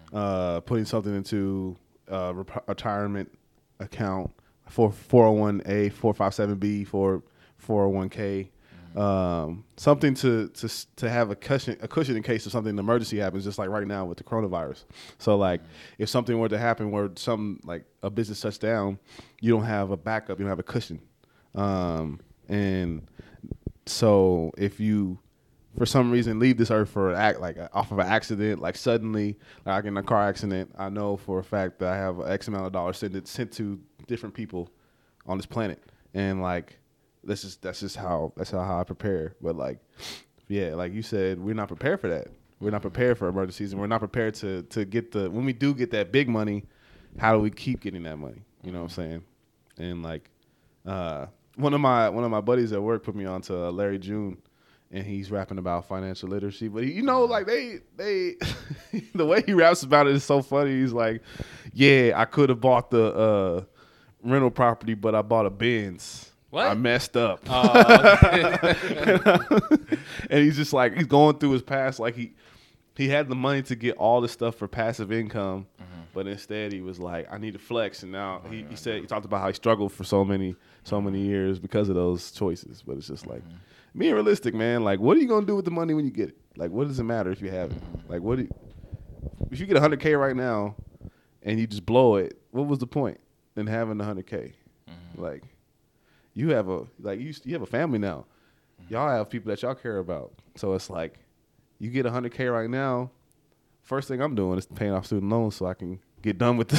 Speaker 3: putting something into retirement account for 401A, 457B, for 401K. Something to have a cushion in case of something, an emergency happens, just like right now with the coronavirus. So like if something were to happen where some like a business shuts down, you don't have a backup, you don't have a cushion. And so if you for some reason leave this earth for off of an accident, like suddenly, like in a car accident, I know for a fact that I have X amount of dollars sent to different people on this planet, and like that's just how I prepare. But like, yeah, like you said, we're not prepared for that. We're not prepared for emergencies, and we're not prepared to get when we do get that big money, how do we keep getting that money? You know what I'm saying? And like, one of my buddies at work put me on to Larry June. And he's rapping about financial literacy, but like they the way he raps about it is so funny. He's like, "Yeah, I could have bought the rental property, but I bought a Benz.
Speaker 1: What?
Speaker 3: I messed up."
Speaker 1: Okay.
Speaker 3: And he's just like he's going through his past, like he had the money to get all this stuff for passive income, but instead he was like, "I need to flex." And now he talked about how he struggled for so many years because of those choices. But it's just like. Being realistic, man. Like, what are you gonna do with the money when you get it? Like, what does it matter if you have it? Like, if you get $100K right now and you just blow it? What was the point in having $100K? Like, you have a family now. Y'all have people that y'all care about. So it's like, you get $100K right now. First thing I'm doing is paying off student loans so I can get done with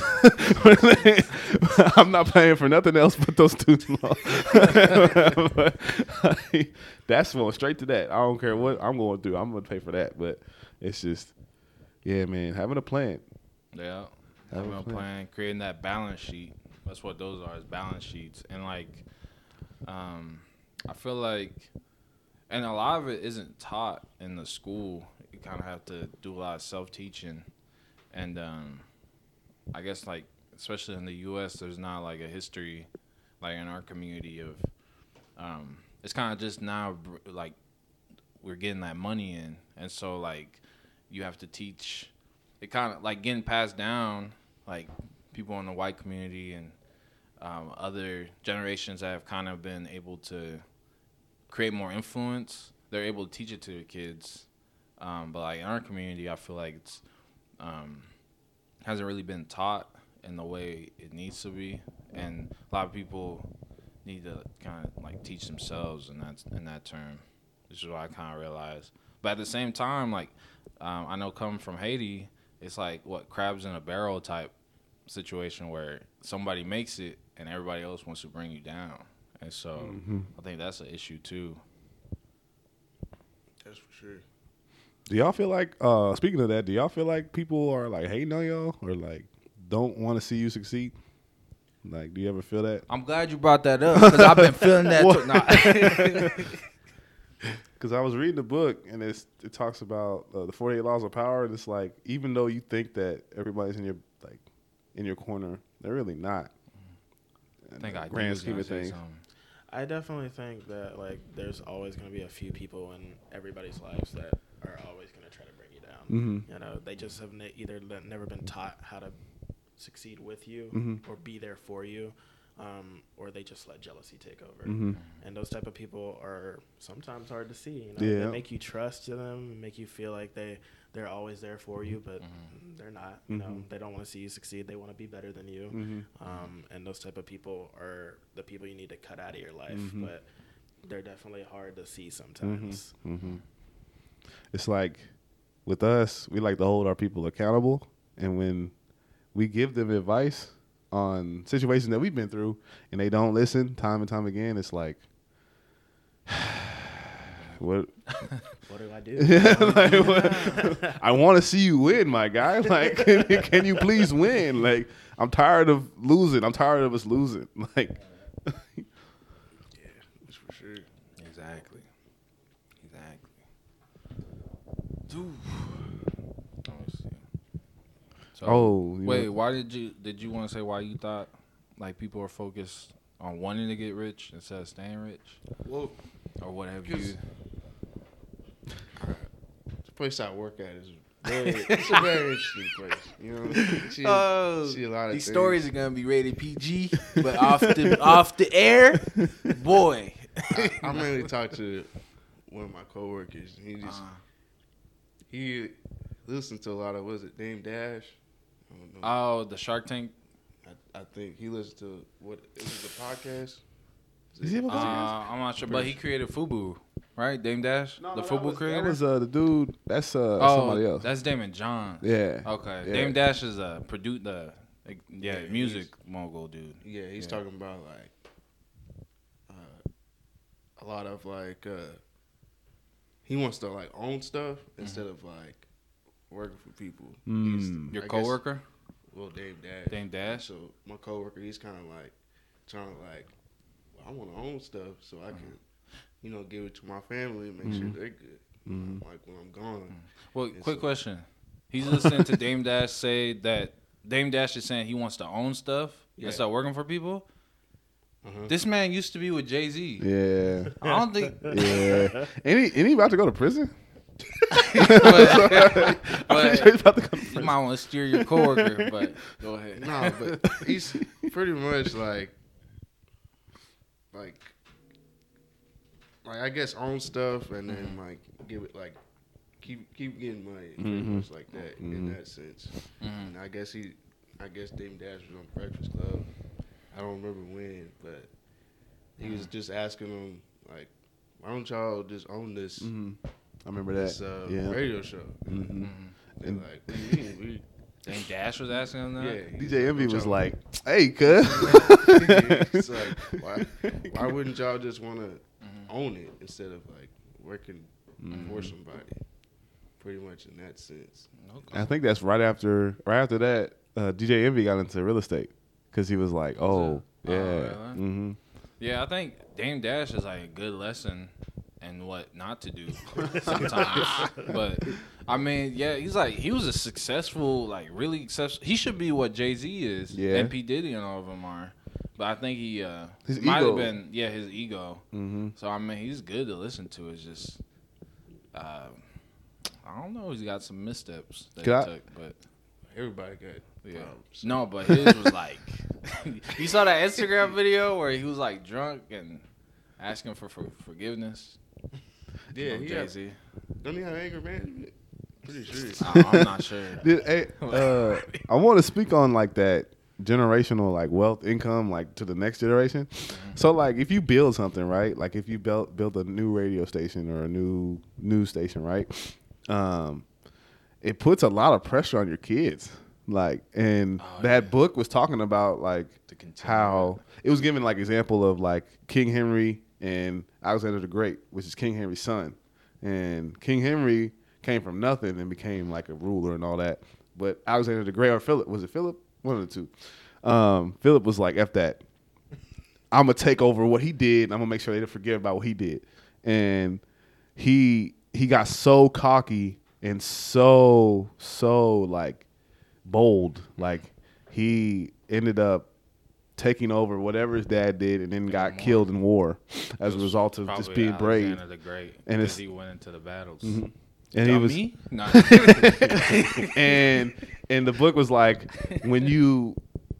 Speaker 3: I'm not paying for nothing else but those student loans. That's going straight to that. I don't care what I'm going through. I'm going to pay for that. But it's just, yeah, man, having a plan.
Speaker 1: Yeah, having a plan, creating that balance sheet. That's what those are, is balance sheets. And like, I feel like, and a lot of it isn't taught in the school. You kind of have to do a lot of self-teaching. And I guess, like, especially in the U.S., there's not, like, a history, like, in our community of it's kind of just now, like, we're getting that money in. And so, like, you have to teach. It kind of, like, getting passed down, like, people in the white community and other generations that have kind of been able to create more influence. They're able to teach it to their kids. But, like, in our community, I feel like it's hasn't really been taught in the way it needs to be, and a lot of people need to kind of like teach themselves in that term. This is what I kind of realized. But at the same time, like I know coming from Haiti, it's like what crabs in a barrel type situation where somebody makes it and everybody else wants to bring you down, and so I think that's an issue too.
Speaker 2: That's for sure.
Speaker 3: Do y'all feel like, speaking of that, do y'all feel like people are like hating on y'all or like don't want to see you succeed? Like, do you ever feel that?
Speaker 1: I'm glad you brought that up because I've been feeling that too.
Speaker 3: Because I was reading the book and it talks about the 48 Laws of Power. And it's like, even though you think that everybody's in your corner, they're really not.
Speaker 1: I think I
Speaker 3: grand scheme of things.
Speaker 4: I definitely think that like there's always going to be a few people in everybody's lives that are always going to try to bring you down. You know, they just have either never been taught how to succeed with you or be there for you, or they just let jealousy take over. And those type of people are sometimes hard to see. You know, they make you trust them, make you feel like they're always there for you, but they're not. You know, they don't want to see you succeed. They want to be better than you. And those type of people are the people you need to cut out of your life. But they're definitely hard to see sometimes.
Speaker 3: It's like with us, we like to hold our people accountable, and when we give them advice on situations that we've been through and they don't listen time and time again, it's like, what
Speaker 4: do I do?
Speaker 3: I want to see you win, my guy. Like, can you please win? Like, I'm tired of losing. I'm tired of us losing. Like,
Speaker 2: yeah, that's for sure.
Speaker 1: Exactly. Dude. Let's see. So, why did you want to say why you thought like people are focused on wanting to get rich instead of staying rich?
Speaker 2: Well,
Speaker 1: or what have you?
Speaker 2: The place I work at is It's a very interesting place. You know, see a lot of
Speaker 1: these
Speaker 2: things.
Speaker 1: stories are gonna be rated PG, but off the air, boy.
Speaker 2: I mainly talked to one of my coworkers. And he listens to a lot of, was it Dame Dash? I don't know.
Speaker 1: Oh, the Shark Tank.
Speaker 2: I think he listens to what is it, the podcast?
Speaker 3: Is he have a podcast?
Speaker 1: I'm not sure, but he created FUBU, right? Dame Dash, the FUBU creator.
Speaker 3: That was the dude. That's somebody else.
Speaker 1: That's Damon John.
Speaker 3: Yeah.
Speaker 1: Okay.
Speaker 3: Yeah.
Speaker 1: Dame Dash is a music
Speaker 2: he's-
Speaker 1: mogul dude.
Speaker 2: Yeah, he's talking about like a lot of like he wants to like own stuff instead of like working for people.
Speaker 1: Your
Speaker 2: I
Speaker 1: coworker,
Speaker 2: Well, Dame Dash.
Speaker 1: Dame Dash.
Speaker 2: So my coworker, he's kind of like trying to like, well, I want to own stuff so I can, you know, give it to my family and make sure they're good. Like when I'm gone.
Speaker 1: Well,
Speaker 2: And
Speaker 1: quick
Speaker 2: so-
Speaker 1: question. He's listening to Dame Dash say that Dame Dash is saying he wants to own stuff instead of working for people. This man used to be with Jay-Z.
Speaker 3: Yeah.
Speaker 1: I don't think.
Speaker 3: Yeah. Any about to go to prison?
Speaker 1: but
Speaker 3: He's about to go to
Speaker 1: you
Speaker 3: prison.
Speaker 1: might want to steer your coworker. But go ahead.
Speaker 2: No, but he's pretty much like I guess own stuff and then like give it like keep getting money pretty much like that in that sense. And I guess Dame Dash was on Breakfast Club. I don't remember when, but he was just asking him like, why don't y'all just own this
Speaker 3: I remember that.
Speaker 2: this radio show? And like, what do you mean?
Speaker 1: Dame Dash was asking him that.
Speaker 2: Yeah,
Speaker 3: DJ Envy was like, "Hey, cuz."
Speaker 2: it's like, why wouldn't y'all just want to own it instead of like working for somebody? Pretty much in that sense.
Speaker 3: I think that's right after that, DJ Envy got into real estate because he was like, "Oh, yeah,
Speaker 1: really? Yeah, I think Dame Dash is like a good lesson in what not to do sometimes. But I mean, yeah, he was a successful, like really successful. He should be what Jay-Z is, and P. Diddy and all of them are. But I think he
Speaker 3: his
Speaker 1: might
Speaker 3: ego.
Speaker 1: have been his ego. So I mean, he's good to listen to. It's just I don't know. He's got some missteps that he took, but.
Speaker 2: Everybody got
Speaker 1: Yeah. No, but his was like, you saw that Instagram video where he was like drunk and asking for forgiveness.
Speaker 2: Yeah,
Speaker 1: from Jay-Z.
Speaker 2: Don't he have anger management? Pretty sure.
Speaker 1: I'm not sure.
Speaker 3: I want to speak on like that generational like wealth income like to the next generation. So like if you build something, right? Like if you build a new radio station or a new news station, right? It puts a lot of pressure on your kids. Like, and that book was talking about like how it was giving like example of like King Henry and Alexander the Great, which is King Henry's son. And King Henry came from nothing and became like a ruler and all that. But Alexander the Great, or Philip, was it Philip? One of the two. Philip was like, F that. I'm going to take over what he did. And I'm going to make sure they don't forget about what he did. And he got so cocky and so like bold. Like he ended up taking over whatever his dad did and then got killed in war as a result of just being brave.
Speaker 1: Alexander the Great,
Speaker 3: And
Speaker 1: because he went into the battles.
Speaker 3: And he was
Speaker 1: Me? No.
Speaker 3: and the book was like when you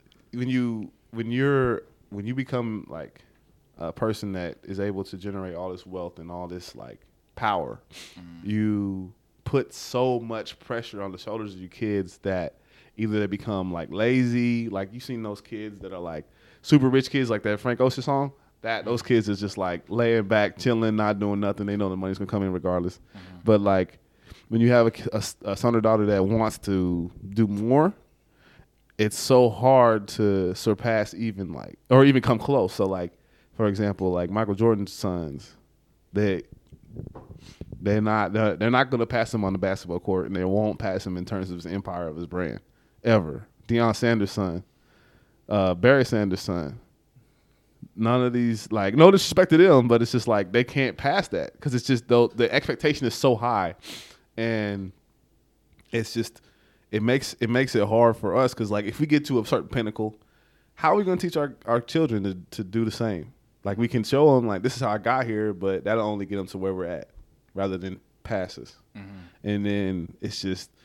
Speaker 3: become like a person that is able to generate all this wealth and all this like power, you put so much pressure on the shoulders of your kids that either they become like lazy, like you seen those kids that are like super rich kids, like that Frank Ocean song. That those kids is just like laying back, chilling, not doing nothing. They know the money's gonna come in regardless. But like when you have a son or daughter that wants to do more, it's so hard to surpass even like or even come close. So like for example, like Michael Jordan's sons, they're not going to pass him on the basketball court, and they won't pass him in terms of his empire of his brand ever. Deion Sanders' son, Barry Sanders' son. None of these, like, no disrespect to them, but it's just like they can't pass that because it's just the expectation is so high, and it's just it makes it hard for us because like if we get to a certain pinnacle, how are we going to teach our children to do the same? Like we can show them like this is how I got here, but that'll only get them to where we're at, rather than passes. And then it's just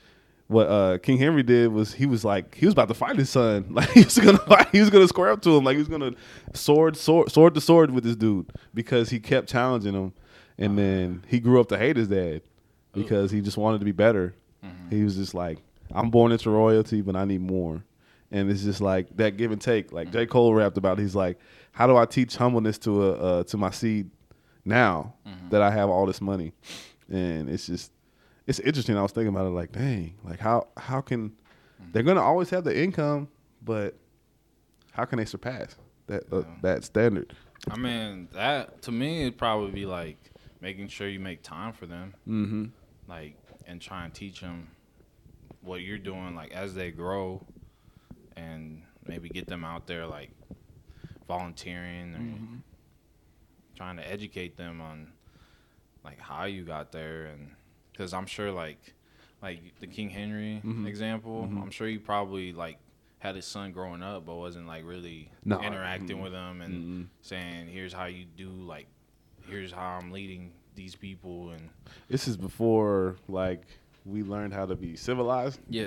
Speaker 3: what King Henry did was he was about to fight his son. Like he was gonna square up to him. Like he was gonna sword to sword with this dude because he kept challenging him, and then he grew up to hate his dad because he just wanted to be better. He was just like, I'm born into royalty, but I need more. And it's just like that give and take. Like J. Cole rapped about, he's like, how do I teach humbleness to my seed now that I have all this money? And it's interesting. I was thinking about it like, dang, like how can they're gonna always have the income, but how can they surpass that standard?
Speaker 1: I mean, that to me it'd probably be like making sure you make time for them, like, and try and teach them what you're doing, like as they grow, and maybe get them out there like volunteering or trying to educate them on like how you got there. And because I'm sure like the King Henry example, I'm sure he probably like had his son growing up but wasn't like really interacting with him and saying, here's how you do, like here's how I'm leading these people. And
Speaker 3: this is before like we learned how to be civilized.
Speaker 1: Yeah.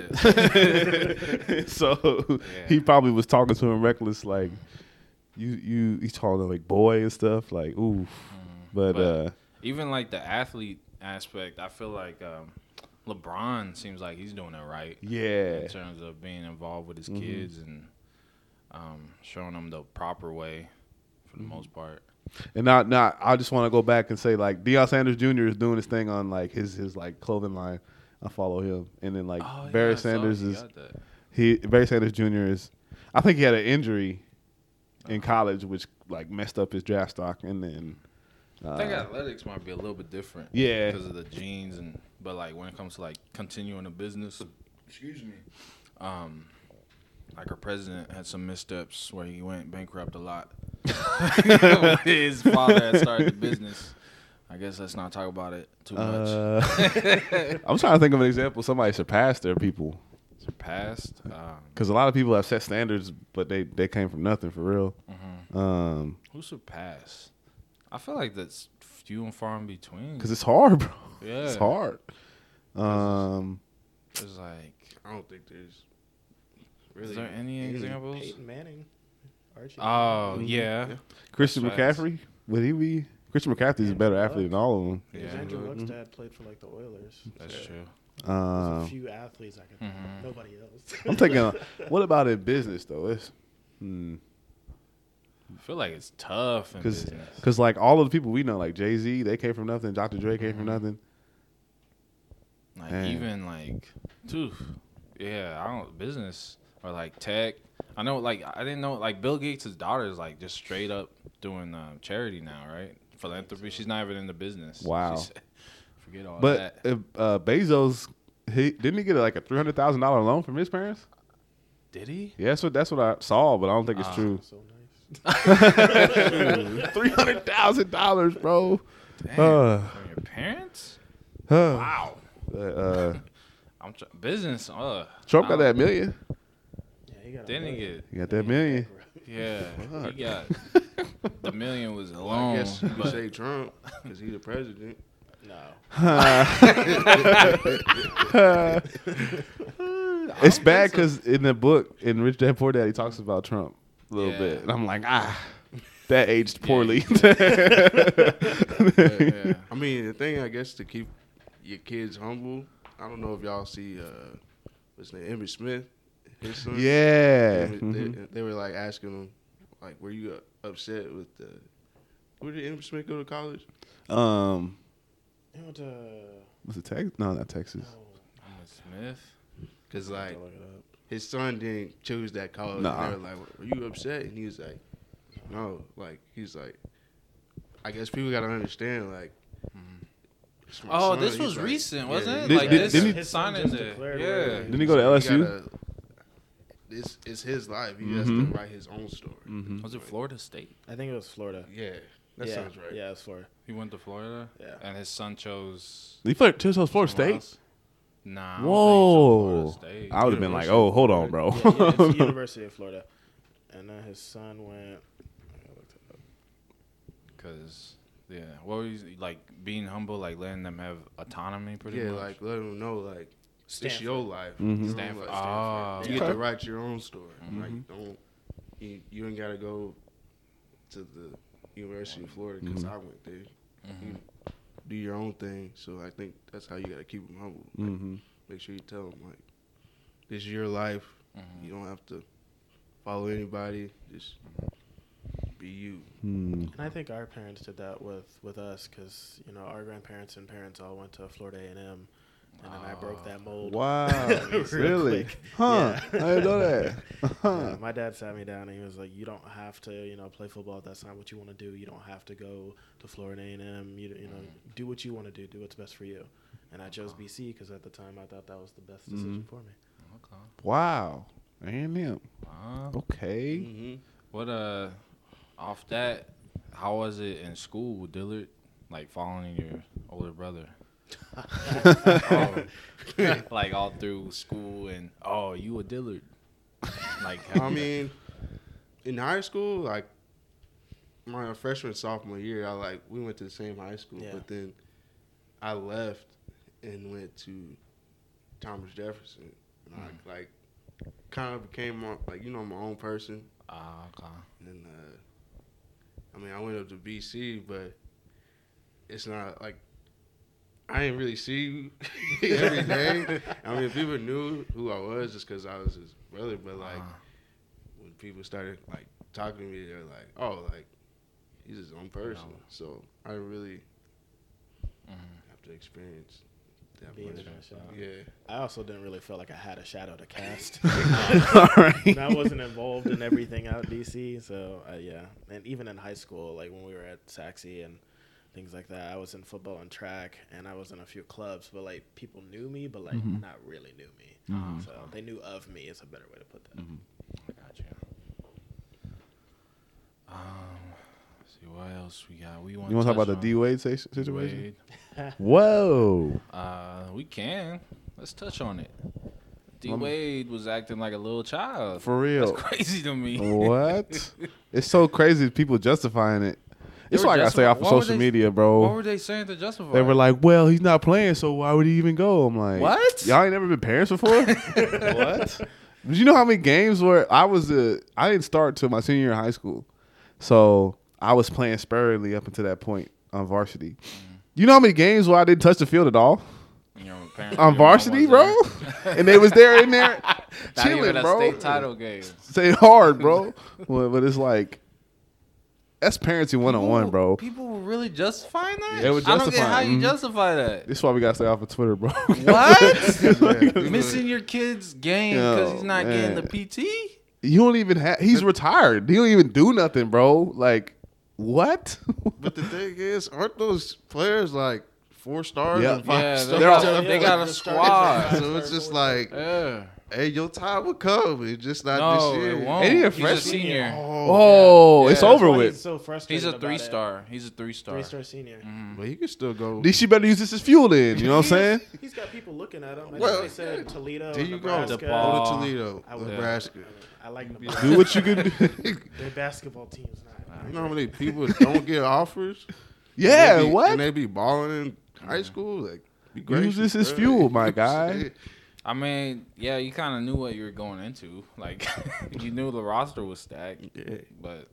Speaker 3: So he probably was talking to him reckless, like he's calling him like boy and stuff, like oof. But
Speaker 1: even like the athlete aspect, I feel like LeBron seems like he's doing it right.
Speaker 3: Yeah.
Speaker 1: In terms of being involved with his kids and showing them the proper way for the most part.
Speaker 3: And now I just want to go back and say like Deion Sanders Jr. is doing his thing on like his like clothing line. I follow him, and then like Barry Sanders Barry Sanders Jr. is, I think he had an injury in college which like messed up his draft stock, and then
Speaker 1: I think athletics might be a little bit different.
Speaker 3: Yeah,
Speaker 1: because of the genes, but like when it comes to like continuing a business, like our president had some missteps where he went bankrupt a lot. His father had started the business. I guess let's not talk about it too much.
Speaker 3: I'm trying to think of an example. Somebody surpassed their people.
Speaker 1: Surpassed?
Speaker 3: Because a lot of people have set standards, but they came from nothing for real.
Speaker 1: Who surpassed? I feel like that's few and far in between.
Speaker 3: Because it's hard, bro.
Speaker 1: Yeah.
Speaker 3: It's hard.
Speaker 1: There's like,
Speaker 2: I don't think there's really.
Speaker 1: Is there any examples?
Speaker 4: Peyton Manning. Archie.
Speaker 1: Oh, yeah.
Speaker 3: Christian
Speaker 1: That's
Speaker 3: McCaffrey? Would he be? Christian McCaffrey's a better athlete than all of them.
Speaker 1: Yeah.
Speaker 4: Andrew Luck's dad played for like the Oilers.
Speaker 1: That's true.
Speaker 4: There's a few athletes I can think of. Nobody else.
Speaker 3: I'm thinking, what about in business though? It's
Speaker 1: I feel like it's tough in business.
Speaker 3: Because like all of the people we know, like Jay-Z, they came from nothing. Dr. Dre came from nothing.
Speaker 1: Like even like, I don't business or like tech. I know, like I didn't know, like Bill Gates' daughter is like just straight up doing charity now, right? Philanthropy. She's not even in the business.
Speaker 3: Wow.
Speaker 1: Forget all
Speaker 3: that. But Bezos, didn't he get like a $300,000 loan from his parents?
Speaker 1: Did he?
Speaker 3: Yeah, that's what I saw, but I don't think it's true.
Speaker 4: So nice.
Speaker 3: $300,000, bro.
Speaker 1: Damn, from your parents? Wow. Business.
Speaker 3: Trump got that million.
Speaker 4: Yeah, he got.
Speaker 1: Didn't he get?
Speaker 3: He got that million.
Speaker 1: Yeah, he got. The million was
Speaker 2: Well,
Speaker 1: alone.
Speaker 2: I guess you could say Trump because he's the president.
Speaker 4: No.
Speaker 3: It's bad because in the book, in Rich Dad Poor Dad, he talks about Trump a little bit. And I'm like, that aged poorly.
Speaker 2: Yeah. I mean, the thing, I guess, to keep your kids humble, I don't know if y'all see, what's his name, Emmitt Smith, his son.
Speaker 3: Yeah.
Speaker 2: They were, like, asking him, like, were you upset with where did Emmitt Smith go to college?
Speaker 4: He went to.
Speaker 3: Was it Texas? No, not Texas.
Speaker 1: Emmitt Smith.
Speaker 2: Because, like, his son didn't choose that college.
Speaker 3: Nah.
Speaker 2: And they were like, were you upset? And he was like, no. Like, he's like, I guess people got to understand, like,
Speaker 1: Oh,
Speaker 2: son.
Speaker 1: this was
Speaker 2: He's like,
Speaker 1: recent, wasn't
Speaker 2: yeah,
Speaker 1: it? Like
Speaker 3: didn't
Speaker 1: his
Speaker 3: he
Speaker 1: son
Speaker 4: just
Speaker 1: in
Speaker 4: declared
Speaker 1: there. Yeah.
Speaker 3: Didn't he go to LSU?
Speaker 2: It's his life. He has to write his own story.
Speaker 1: Was it Florida State?
Speaker 4: I think it was Florida.
Speaker 2: Yeah, that sounds right.
Speaker 4: Yeah, it was Florida.
Speaker 1: He went to Florida?
Speaker 4: Yeah.
Speaker 1: And his son chose.
Speaker 3: He played Florida
Speaker 1: somewhere
Speaker 3: State?
Speaker 1: else? Nah. I don't
Speaker 3: Whoa.
Speaker 1: think he chose Florida State.
Speaker 3: I would have been like, oh, hold on, bro.
Speaker 4: Yeah, it's the University of Florida. And then his son went. I looked it up.
Speaker 1: Because, what was like being humble, like letting them have autonomy pretty much?
Speaker 2: Like let them know, like, it's your life.
Speaker 3: Mhm.
Speaker 1: Stanford.
Speaker 2: You get
Speaker 3: Okay.
Speaker 2: to write your own story.
Speaker 3: Mhm.
Speaker 2: Like, you ain't gotta go to the University of Florida because I went there. You do your own thing. So I think that's how you gotta keep them humble. Like,
Speaker 3: Mm-hmm.
Speaker 2: make sure you tell them like, this is your life. You don't have to follow anybody. Just be you.
Speaker 3: Mm.
Speaker 4: And I think our parents did that with us because, you know, our grandparents and parents all went to Florida A&M. And then I broke that mold.
Speaker 3: Wow.
Speaker 4: real
Speaker 3: Really?
Speaker 4: quick.
Speaker 3: Huh.
Speaker 4: Yeah.
Speaker 3: I didn't know that.
Speaker 4: Yeah, my dad sat me down and he was like, you don't have to, you know, play football if that's not what you want to do. You don't have to go to Florida A&M. You know, do what you want to do. Do what's best for you. And I chose BC because at the time I thought that was the best decision for me.
Speaker 1: Okay.
Speaker 3: Wow. A&M.
Speaker 1: Wow.
Speaker 3: Okay.
Speaker 2: Mm-hmm.
Speaker 1: What off that, how was it in school, Dillard? Like following your older brother. Like all through school and you a Dillard. Like
Speaker 2: I mean, in high school, like my freshman sophomore year, we went to the same high school,
Speaker 4: Yeah.
Speaker 2: but then I left and went to Thomas Jefferson, and I like kind of became my own person.
Speaker 1: okay.
Speaker 2: And I mean, I went up to BC, but it's not like I didn't really see you every day. I mean, people knew who I was just because I was his brother, but like when people started like talking to me, they're like, "Oh, like he's his own person."
Speaker 1: No.
Speaker 2: So I didn't really have to experience that
Speaker 4: Being
Speaker 2: much.
Speaker 4: in that shadow.
Speaker 2: Yeah.
Speaker 4: I also didn't really feel like I had a shadow to cast.
Speaker 3: All right.
Speaker 4: And I wasn't involved in everything out at DC. So, yeah. And even in high school, like when we were at Saxe and things like that, I was in football and track, and I was in a few clubs, but like people knew me, but like not really knew me. So they knew of me is a better way to put that.
Speaker 1: I got you. Let's see what else we got. We want
Speaker 3: You want to talk about the D Wade situation? Whoa.
Speaker 1: We can. Let's touch on it. D Wade was acting like a little child.
Speaker 3: For real.
Speaker 1: That's crazy to me.
Speaker 3: What? It's so crazy people justifying it. It's
Speaker 1: were
Speaker 3: why I gotta stay off of
Speaker 1: what were
Speaker 3: social
Speaker 1: they-
Speaker 3: media, bro.
Speaker 1: What were they saying to justify?
Speaker 3: They were
Speaker 1: it?
Speaker 3: like, well, he's not playing, so why would he even go? I'm like,
Speaker 1: What?
Speaker 3: Y'all ain't never been parents before? What? Did you know how many games where I didn't start till my senior year in high school. So I was playing sparingly up until that point on varsity. You know how many games where I didn't touch the field at all?
Speaker 1: Your parents-
Speaker 3: On
Speaker 1: your mom
Speaker 3: varsity,
Speaker 1: was
Speaker 3: bro? And they was there in there
Speaker 1: Not
Speaker 3: chilling,
Speaker 1: even a
Speaker 3: bro.
Speaker 1: state title game.
Speaker 3: Stay hard, bro. But it's like, that's parenting 101, bro.
Speaker 1: People were really justifying that?
Speaker 3: They were
Speaker 1: I don't get
Speaker 3: justifying
Speaker 1: how
Speaker 3: it.
Speaker 1: you
Speaker 3: Mhm.
Speaker 1: justify that.
Speaker 3: This is why we gotta stay off of Twitter, bro.
Speaker 1: What? Missing your kid's game because
Speaker 3: Yo,
Speaker 1: he's not
Speaker 3: man.
Speaker 1: getting the PT?
Speaker 3: You don't even have. He's retired. He don't even do nothing, bro. Like, what?
Speaker 2: But the thing is, aren't those players like 4 stars
Speaker 3: Yeah.
Speaker 2: and 5
Speaker 1: Yeah,
Speaker 2: stars?
Speaker 3: They're all-
Speaker 1: they got a
Speaker 4: Yeah.
Speaker 1: squad.
Speaker 2: So it's just like,
Speaker 1: Yeah.
Speaker 2: hey, your time will come. It's just not
Speaker 1: No,
Speaker 2: this year.
Speaker 1: it won't.
Speaker 3: Ain't he a
Speaker 1: He's a
Speaker 3: freshman?
Speaker 1: senior.
Speaker 3: Oh,
Speaker 1: Yeah.
Speaker 3: it's
Speaker 1: That's
Speaker 3: over
Speaker 4: Why
Speaker 3: with.
Speaker 4: He's so frustrated.
Speaker 1: He's a
Speaker 4: about it.
Speaker 1: 3-star. He's a 3-star.
Speaker 4: 3-star senior.
Speaker 2: But he can still go.
Speaker 3: DC better use this as fuel then. You know what I'm saying?
Speaker 4: He's got people looking at him. I
Speaker 2: Well,
Speaker 4: think they said Toledo,
Speaker 2: There you go.
Speaker 4: Nebraska.
Speaker 1: DePaul.
Speaker 2: Go to Toledo,
Speaker 4: I would-
Speaker 2: Nebraska.
Speaker 4: I like
Speaker 3: Do
Speaker 4: Nebraska.
Speaker 3: what you can do.
Speaker 4: Their basketball team's not.
Speaker 2: You know how many people don't get offers?
Speaker 3: Yeah,
Speaker 2: And they be-
Speaker 3: what?
Speaker 2: And they be balling in high school. Like, be gracious,
Speaker 3: Use this as
Speaker 2: bro.
Speaker 3: fuel, my guy.
Speaker 1: I mean, yeah, you kind of knew what you were going into. Like, you knew the roster was stacked.
Speaker 2: Yeah.
Speaker 1: But,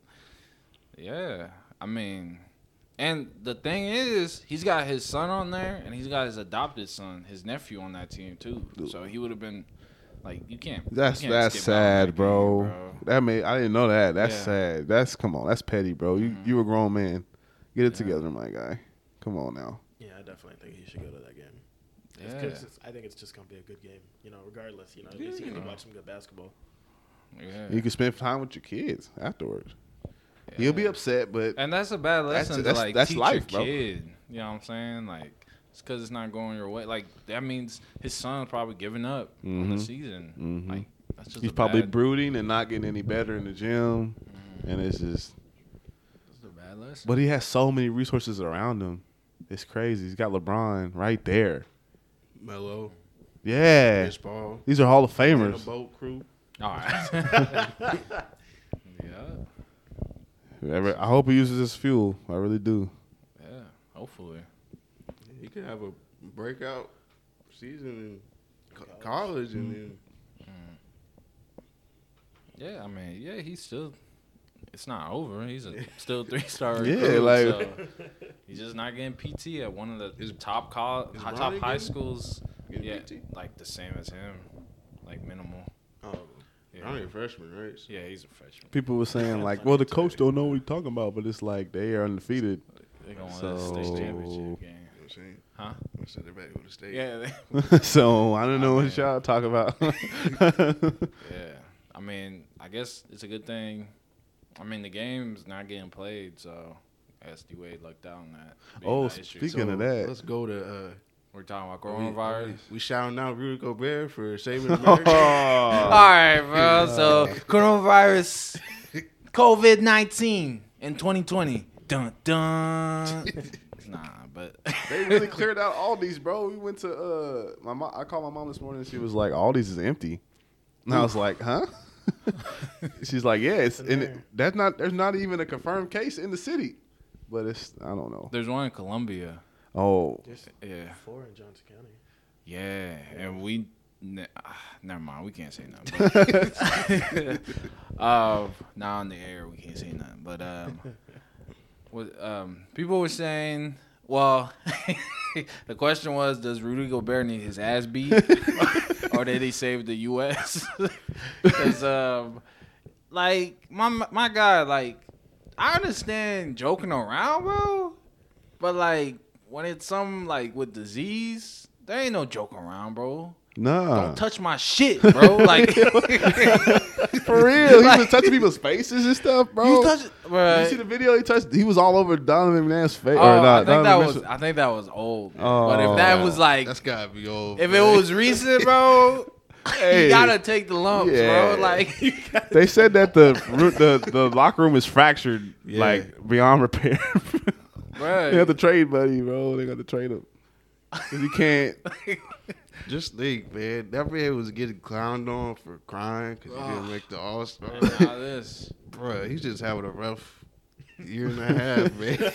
Speaker 1: yeah, I mean, and the thing is, he's got his son on there, and he's got his adopted son, his nephew on that team, too. So he would have been, like, you can't.
Speaker 3: That's
Speaker 1: you can't skip out on
Speaker 3: sad,
Speaker 1: that
Speaker 3: bro.
Speaker 1: game, bro.
Speaker 3: That made I didn't know that. That's
Speaker 1: Yeah.
Speaker 3: sad. That's come on. That's petty, bro. You a grown man. Get it together, my guy. Come on now.
Speaker 4: Yeah, I definitely think he should go to that game.
Speaker 1: Yeah.
Speaker 4: I think it's just gonna be a good game. You know, regardless. You know, at least you can watch some good basketball.
Speaker 1: Yeah.
Speaker 3: You can spend time with your kids afterwards. He'll be upset, but
Speaker 1: And that's a bad lesson to like
Speaker 3: that's
Speaker 1: teach
Speaker 3: life,
Speaker 1: your
Speaker 3: bro.
Speaker 1: kid. You know what I'm saying? Like, it's because it's not going your way. Like, that means his son's probably giving up on the season. Like, that's just
Speaker 3: he's
Speaker 1: a
Speaker 3: probably
Speaker 1: bad,
Speaker 3: brooding and not getting any better in the gym. And it's just,
Speaker 1: that's a bad lesson.
Speaker 3: but he has so many resources around him. It's crazy. He's got LeBron right there.
Speaker 2: Melo,
Speaker 3: Yeah.
Speaker 2: Chris Paul,
Speaker 3: These are Hall of
Speaker 2: and the
Speaker 3: Famers.
Speaker 2: boat crew.
Speaker 1: All right. Yeah.
Speaker 3: I hope he uses this fuel. I really do.
Speaker 1: Yeah. Hopefully.
Speaker 2: He could have a breakout season, and college and then.
Speaker 1: Yeah, I mean, yeah, he's still. It's not over. He's still 3-star.
Speaker 3: Yeah,
Speaker 1: recruit,
Speaker 3: like
Speaker 1: so he's just not getting PT at one of the top high schools. Yeah,
Speaker 2: PT?
Speaker 1: like the same as him, like minimal.
Speaker 2: Oh,
Speaker 1: Yeah.
Speaker 2: I'm a freshman, right? So.
Speaker 1: Yeah, he's a freshman.
Speaker 3: people were saying like, well, the coach don't know what he's talking about, but it's like they are undefeated.
Speaker 1: They're going to the state championship game.
Speaker 2: You know what I'm saying?
Speaker 1: Huh?
Speaker 2: I said they're back with the state.
Speaker 1: Yeah.
Speaker 3: So I don't know what y'all talk about.
Speaker 1: Yeah. I mean, I guess it's a good thing. I mean, the game's not getting played, so I guess D-Wade lucked out on that.
Speaker 3: Oh,
Speaker 1: that issue.
Speaker 3: speaking of that,
Speaker 2: Let's go to.
Speaker 1: We're talking about coronavirus.
Speaker 2: We shouting out Rudy Gobert for saving America.
Speaker 1: All right, bro. So coronavirus, COVID-19 in 2020. Dun dun. Nah, but
Speaker 3: they really cleared out Aldi's, bro. We went to my mom. I called my mom this morning, and she was like, "Aldi's is empty." And I was like, "Huh?" She's like, "Yeah, it's that's not. There's not even a confirmed case in the city, but it's I don't know."
Speaker 1: there's one in Columbia.
Speaker 3: Oh,
Speaker 4: There's
Speaker 1: Yeah,
Speaker 4: 4 in Johnson County.
Speaker 1: yeah, and we. Never mind, we can't say nothing. But, now on the air, we can't say nothing. But people were saying, well, the question was, does Rudy Gobert need his ass beat, or did he save the U.S.? Because, like, my guy, like, I understand joking around, bro, but like when it's something like with disease, there ain't no joking around, bro.
Speaker 3: nah.
Speaker 1: Don't touch my shit, bro. Like
Speaker 3: For real, he was touching people's faces and stuff, bro.
Speaker 1: you touch, bro.
Speaker 3: You see the video? He touched. He was all over Donovan McNabb's face.
Speaker 1: Oh,
Speaker 3: or not?
Speaker 1: I think that was old. But if that was like,
Speaker 2: That's gotta be old.
Speaker 1: if it was recent, bro,
Speaker 3: Hey,
Speaker 1: you gotta take the lumps,
Speaker 3: yeah.
Speaker 1: bro. Like, you gotta,
Speaker 3: they said that the locker room is fractured,
Speaker 2: Yeah.
Speaker 3: like beyond repair.
Speaker 1: bro.
Speaker 3: They have to trade Buddy, bro. They got to trade him because he can't.
Speaker 2: Just think, man. That man was getting clowned on for crying because he didn't make the All Star.
Speaker 1: Now this.
Speaker 2: Bro, he's just having a rough year and a half,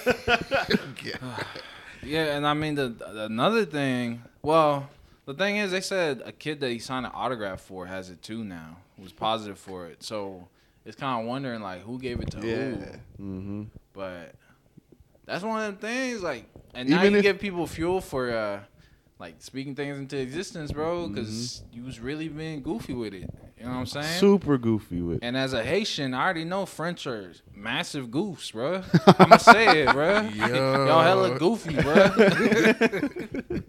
Speaker 2: man.
Speaker 1: Yeah, and I mean another thing. Well, the thing is, they said a kid that he signed an autograph for has it too now. Was positive for it, so it's kind of wondering like who gave it to who.
Speaker 3: Mm-hmm.
Speaker 1: But that's one of them things. Like, and now
Speaker 3: Even
Speaker 1: you
Speaker 3: if-
Speaker 1: give people fuel for like speaking things into existence, bro. Because you was really being goofy with it. You know what I'm saying?
Speaker 3: Super goofy with.
Speaker 1: And as a Haitian, I already know French are massive goofs, bro. I'ma say it, bro.
Speaker 2: Yo.
Speaker 1: Y'all hella goofy, bro.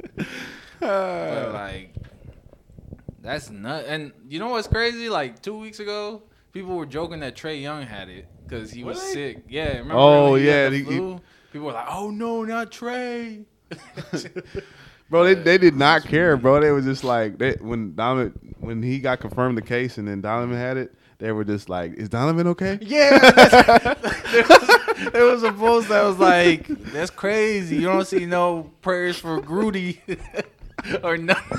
Speaker 1: But like, that's nut. And you know what's crazy? Like 2 weeks ago, people were joking that Trae Young had it because he was
Speaker 2: Really?
Speaker 1: sick. Yeah, remember?
Speaker 3: Oh,
Speaker 1: when he had
Speaker 3: yeah,
Speaker 1: the
Speaker 3: he-
Speaker 1: flu? People were like, "Oh no, not Trae."
Speaker 3: Bro, they did not care, bro. They was just like when he got confirmed the case and then Donovan had it, they were just like, "Is Donovan okay?"
Speaker 1: Yeah, there was a post that was like, "That's crazy. You don't see no prayers for Grudy or nothing."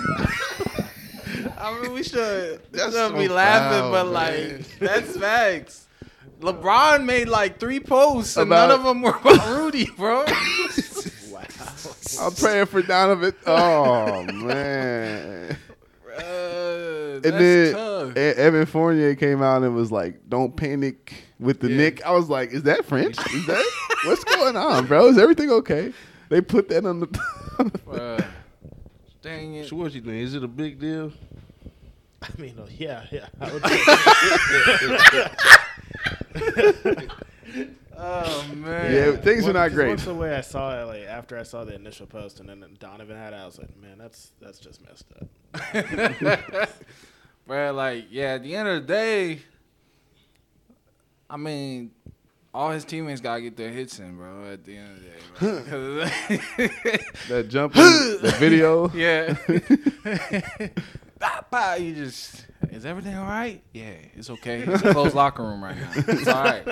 Speaker 1: I mean, we should
Speaker 2: That's
Speaker 1: be
Speaker 2: so
Speaker 1: laughing,
Speaker 2: foul,
Speaker 1: but
Speaker 2: man.
Speaker 1: like, that's facts. LeBron made like 3 posts, and
Speaker 3: About-
Speaker 1: none of them were about Rudy, bro.
Speaker 4: Wow.
Speaker 3: I'm praying for Donovan. Oh man.
Speaker 1: That's
Speaker 3: And then
Speaker 1: tough.
Speaker 3: Evan Fournier came out and was like, "Don't panic with the
Speaker 1: Yeah.
Speaker 3: Nick." I was like, "Is that French? Is that what's going on, bro? Is everything okay?" They put that on the.
Speaker 1: Bruh. Dang it.
Speaker 2: So what you think? Is it a big deal?
Speaker 4: I mean, yeah. I would
Speaker 1: Oh man.
Speaker 3: Yeah, things are not great.
Speaker 4: Once the way I saw it, like after I saw the initial post and then Donovan had it, I was like, man, that's just messed up.
Speaker 1: Bro, like, yeah, at the end of the day, I mean, all his teammates got to get their hits in, bro, at the end of the day, bro. 'Cause-
Speaker 3: That jump, the video.
Speaker 1: yeah. Bah, bah, you just, is everything all right? Yeah, it's okay. It's a closed locker room right now. It's all right.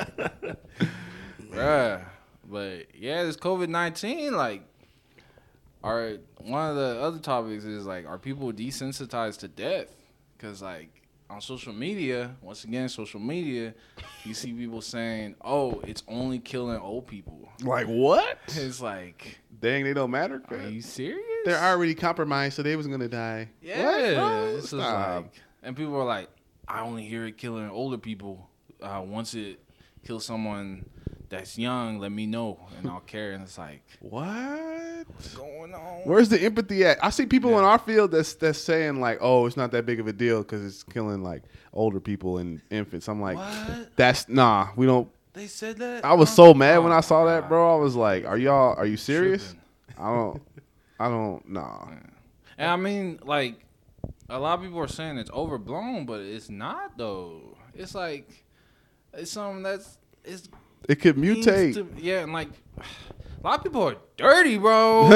Speaker 1: Bruh. But, yeah, this COVID-19, like, one of the other topics is, like, are people desensitized to death? Because, like, on social media, once again, social media, you see people saying, oh, it's only killing old people.
Speaker 3: Like what?
Speaker 1: It's like,
Speaker 3: Dang, they don't matter.
Speaker 1: are you serious?
Speaker 3: They're already compromised, so they was gonna die.
Speaker 1: Yeah,
Speaker 3: What, bro?
Speaker 1: it's just
Speaker 3: Stop.
Speaker 1: like, and people are like, I only hear it killing older people. Once it kills someone that's young, let me know and I'll care. And it's like,
Speaker 3: What?
Speaker 1: what's going on?
Speaker 3: Where's the empathy at? I see people in our field that's saying like, oh, it's not that big of a deal because it's killing like older people and infants. I'm like,
Speaker 1: What?
Speaker 3: We don't.
Speaker 1: They said that?
Speaker 3: I was so mad when I saw that, bro. I was like, are you serious?
Speaker 1: Tripping.
Speaker 3: I don't, nah.
Speaker 1: And I mean, like, a lot of people are saying it's overblown, but it's not, though. It's like, it's something
Speaker 3: It could mutate.
Speaker 1: Yeah, and like, a lot of people are dirty, bro.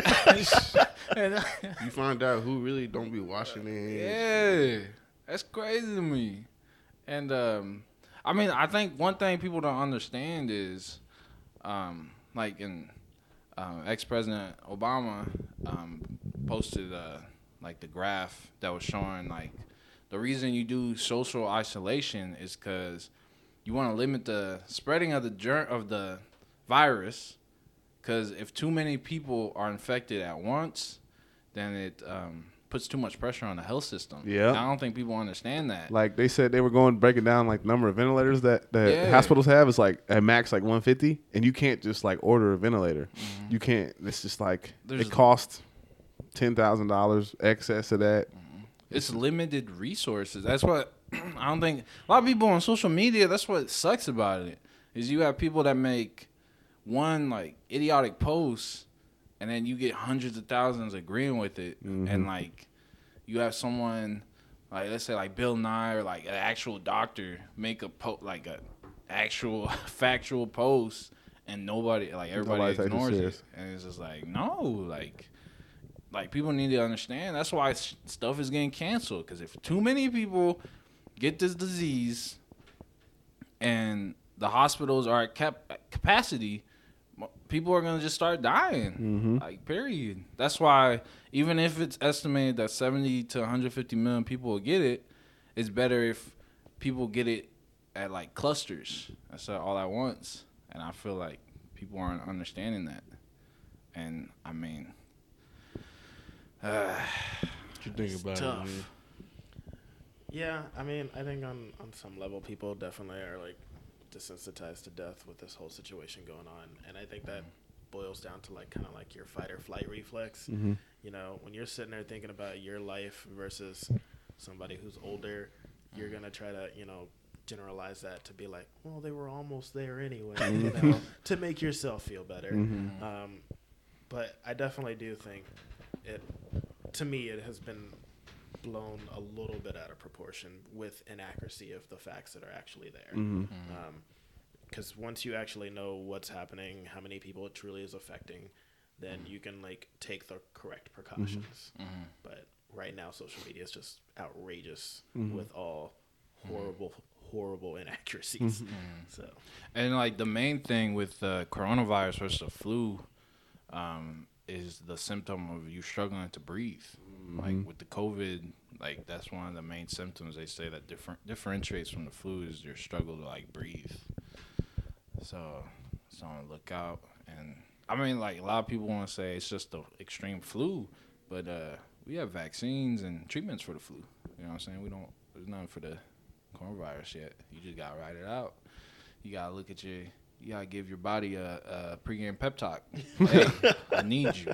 Speaker 1: And,
Speaker 2: You find out who really don't be washing their hands.
Speaker 1: yeah, that's crazy to me. And, I mean, I think one thing people don't understand is, like, in ex-President Obama posted like the graph that was showing like the reason you do social isolation is because you want to limit the spreading of the virus. Because if too many people are infected at once, then it puts too much pressure on the health system.
Speaker 3: Yeah,
Speaker 1: I don't think people understand that.
Speaker 3: Like they said, they were breaking down like the number of ventilators that hospitals have is like at max like 150, and you can't just like order a ventilator. You can't. It's just like it costs $10,000 excess of that.
Speaker 1: It's limited resources. That's what I don't think. A lot of people on social media, that's what sucks about it, is you have people that make one like idiotic post, and then you get hundreds of thousands agreeing with it, and like you have someone like, let's say like Bill Nye or like an actual doctor make a like a actual factual post, and everybody ignores it, and it's just like, no, like people need to understand. That's why stuff is getting canceled, because if too many people get this disease and the hospitals are at capacity, people are going to just start dying. Like, period. That's why even if it's estimated that 70 to 150 million people will get it, it's better if people get it at like clusters. That's all at once. And I feel like people aren't understanding that. And I mean,
Speaker 2: what you think about
Speaker 1: tough.
Speaker 2: it, man?
Speaker 4: Yeah, I mean, I think on some level, people definitely are like desensitized to death with this whole situation going on, and I think that boils down to like kind of like your fight or flight reflex. You know, when you're sitting there thinking about your life versus somebody who's older, you're gonna try to, you know, generalize that to be like, well, they were almost there anyway, you know, to make yourself feel better. But I definitely do think to me, it has been blown a little bit out of proportion with inaccuracy of the facts that are actually there. Because once you actually know what's happening, how many people it truly is affecting, then you can like take the correct precautions. But right now, social media is just outrageous with all horrible inaccuracies. So,
Speaker 1: and like the main thing with coronavirus versus the flu is the symptom of you struggling to breathe. Like with the COVID, like that's one of the main symptoms they say that differentiates from the flu is your struggle to like breathe. So on the lookout. And I mean, like a lot of people want to say it's just the extreme flu, but we have vaccines and treatments for the flu. You know what I'm saying? There's nothing for the coronavirus yet. You just gotta ride it out. You gotta look at you gotta give your body a pregame pep talk. Hey, I need you.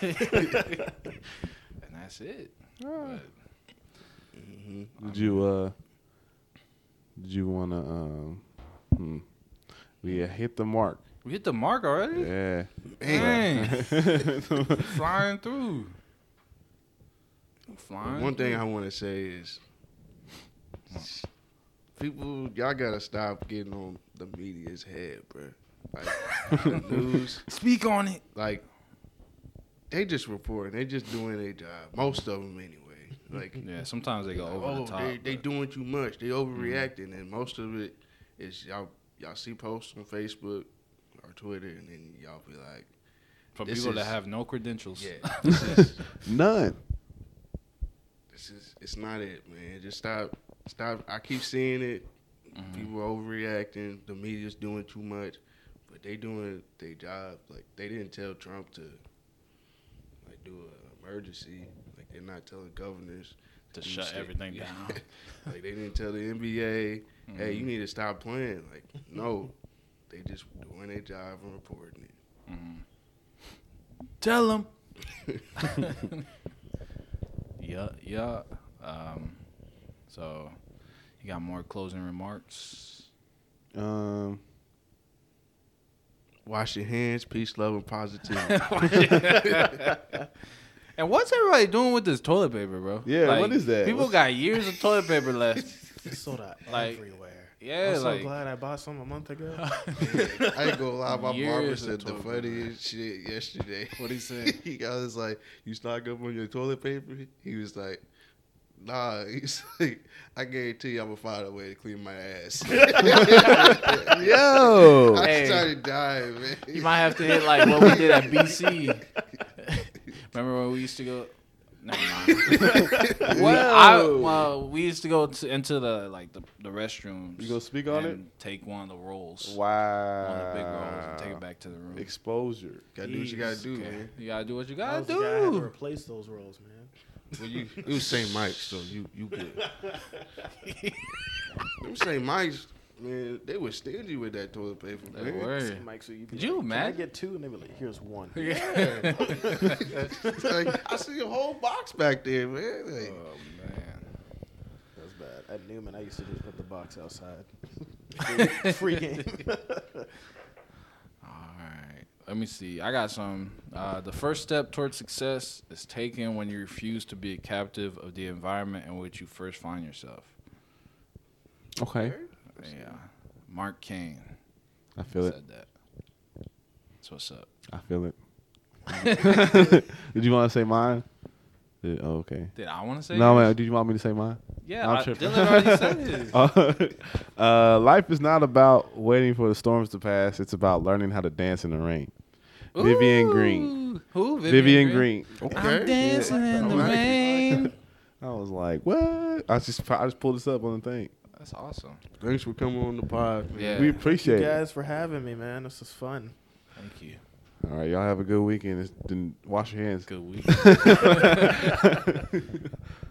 Speaker 1: And that's it. But,
Speaker 3: Did you want to we hit the mark.
Speaker 1: we hit the mark already?
Speaker 3: Yeah.
Speaker 1: Dang. Flying through.
Speaker 2: One thing I want to say is, people, y'all gotta stop getting on the media's head, bro. Like the news,
Speaker 1: Speak on it.
Speaker 2: like they just reporting, they just doing their job. Most of them, anyway. Like,
Speaker 1: Yeah, sometimes they go over the top.
Speaker 2: they doing too much. They overreacting, and most of it is y'all see posts on Facebook or Twitter, and then y'all be like,
Speaker 1: From
Speaker 2: this
Speaker 1: people that
Speaker 2: is-
Speaker 1: have no credentials.
Speaker 2: yeah, this is.
Speaker 3: None.
Speaker 2: It's not it, man. Just stop. I keep seeing it. People are overreacting. The media's doing too much, but they doing their job. Like, they didn't tell Trump to like do a emergency. Like they're not telling governors
Speaker 1: To
Speaker 2: do
Speaker 1: shut
Speaker 2: shit.
Speaker 1: everything
Speaker 2: Yeah.
Speaker 1: down.
Speaker 2: Like they didn't tell the NBA, hey, you need to stop playing. Like no, they just doing their job and reporting it.
Speaker 1: Tell them. Yeah. So, you got more closing remarks?
Speaker 2: Wash your hands, peace, love, and positivity.
Speaker 1: And what's everybody doing with this toilet paper, bro?
Speaker 3: Yeah, what is that?
Speaker 1: People got years of toilet paper left.
Speaker 4: It's sold out
Speaker 1: Like,
Speaker 4: everywhere.
Speaker 1: Yeah,
Speaker 4: I'm
Speaker 1: like
Speaker 4: so glad I bought some a month ago.
Speaker 2: I ain't gonna lie, my barber
Speaker 1: Years of
Speaker 2: said the
Speaker 1: toilet
Speaker 2: funniest shit yesterday.
Speaker 1: What he say?
Speaker 2: I was like, you stock up on your toilet paper? He was like, nah. He's like, I guarantee you I'm gonna find a way to clean my ass.
Speaker 3: Yo.
Speaker 2: I
Speaker 1: Hey.
Speaker 2: started dying, man.
Speaker 1: You might have to hit like what we did at BC. Remember when we used to go? Never mind. We used to go into the restrooms.
Speaker 3: You gonna speak on it?
Speaker 1: and take one of the rolls.
Speaker 3: Wow.
Speaker 1: One of the big rolls and take it back to the room.
Speaker 3: Exposure.
Speaker 2: Gotta do what you gotta do,
Speaker 1: Okay.
Speaker 2: man.
Speaker 1: You gotta do what you
Speaker 4: I
Speaker 1: gotta
Speaker 4: was the guy who had to
Speaker 1: do.
Speaker 4: replace those rolls, man.
Speaker 2: Well, it was St. Mike's, so you good. Them St. Mike's, man, they were stingy with that toilet paper,
Speaker 1: They
Speaker 2: man.
Speaker 1: were.
Speaker 4: Mike, so you'd be
Speaker 1: Could you
Speaker 4: like, Can I
Speaker 1: imagine?
Speaker 4: get two? And they'd be like, here's one.
Speaker 1: Yeah.
Speaker 2: Like, I see a whole box back there, man. Like,
Speaker 1: Oh man.
Speaker 4: That's bad. At Newman, I used to just put the box outside. Free game.
Speaker 1: All right. Let me see. I got some. The first step towards success is taken when you refuse to be a captive of the environment in which you first find yourself.
Speaker 3: Okay.
Speaker 1: Yeah. Mark Cain
Speaker 3: I feel it.
Speaker 1: said that. That's what's up.
Speaker 3: I feel it. Did you want to say mine? Oh, okay.
Speaker 1: Did I want to say
Speaker 3: No,
Speaker 1: yours?
Speaker 3: man. Did you want me to say mine?
Speaker 1: Yeah,
Speaker 3: I'm tripping.
Speaker 1: Dylan already said it.
Speaker 3: Life is not about waiting for the storms to pass. It's about learning how to dance in the rain. Vivian Green.
Speaker 1: Ooh. Who?
Speaker 3: Vivian Green.
Speaker 1: I'm dancing in the rain.
Speaker 3: I was like, what? I just pulled this up on the thing.
Speaker 1: That's awesome.
Speaker 2: thanks for coming on the pod, man.
Speaker 1: Yeah.
Speaker 3: We
Speaker 4: You
Speaker 3: appreciate it.
Speaker 4: guys for having me, man. This is fun.
Speaker 1: Thank you.
Speaker 3: All right, y'all have a good weekend. Then wash your hands.
Speaker 1: Good week.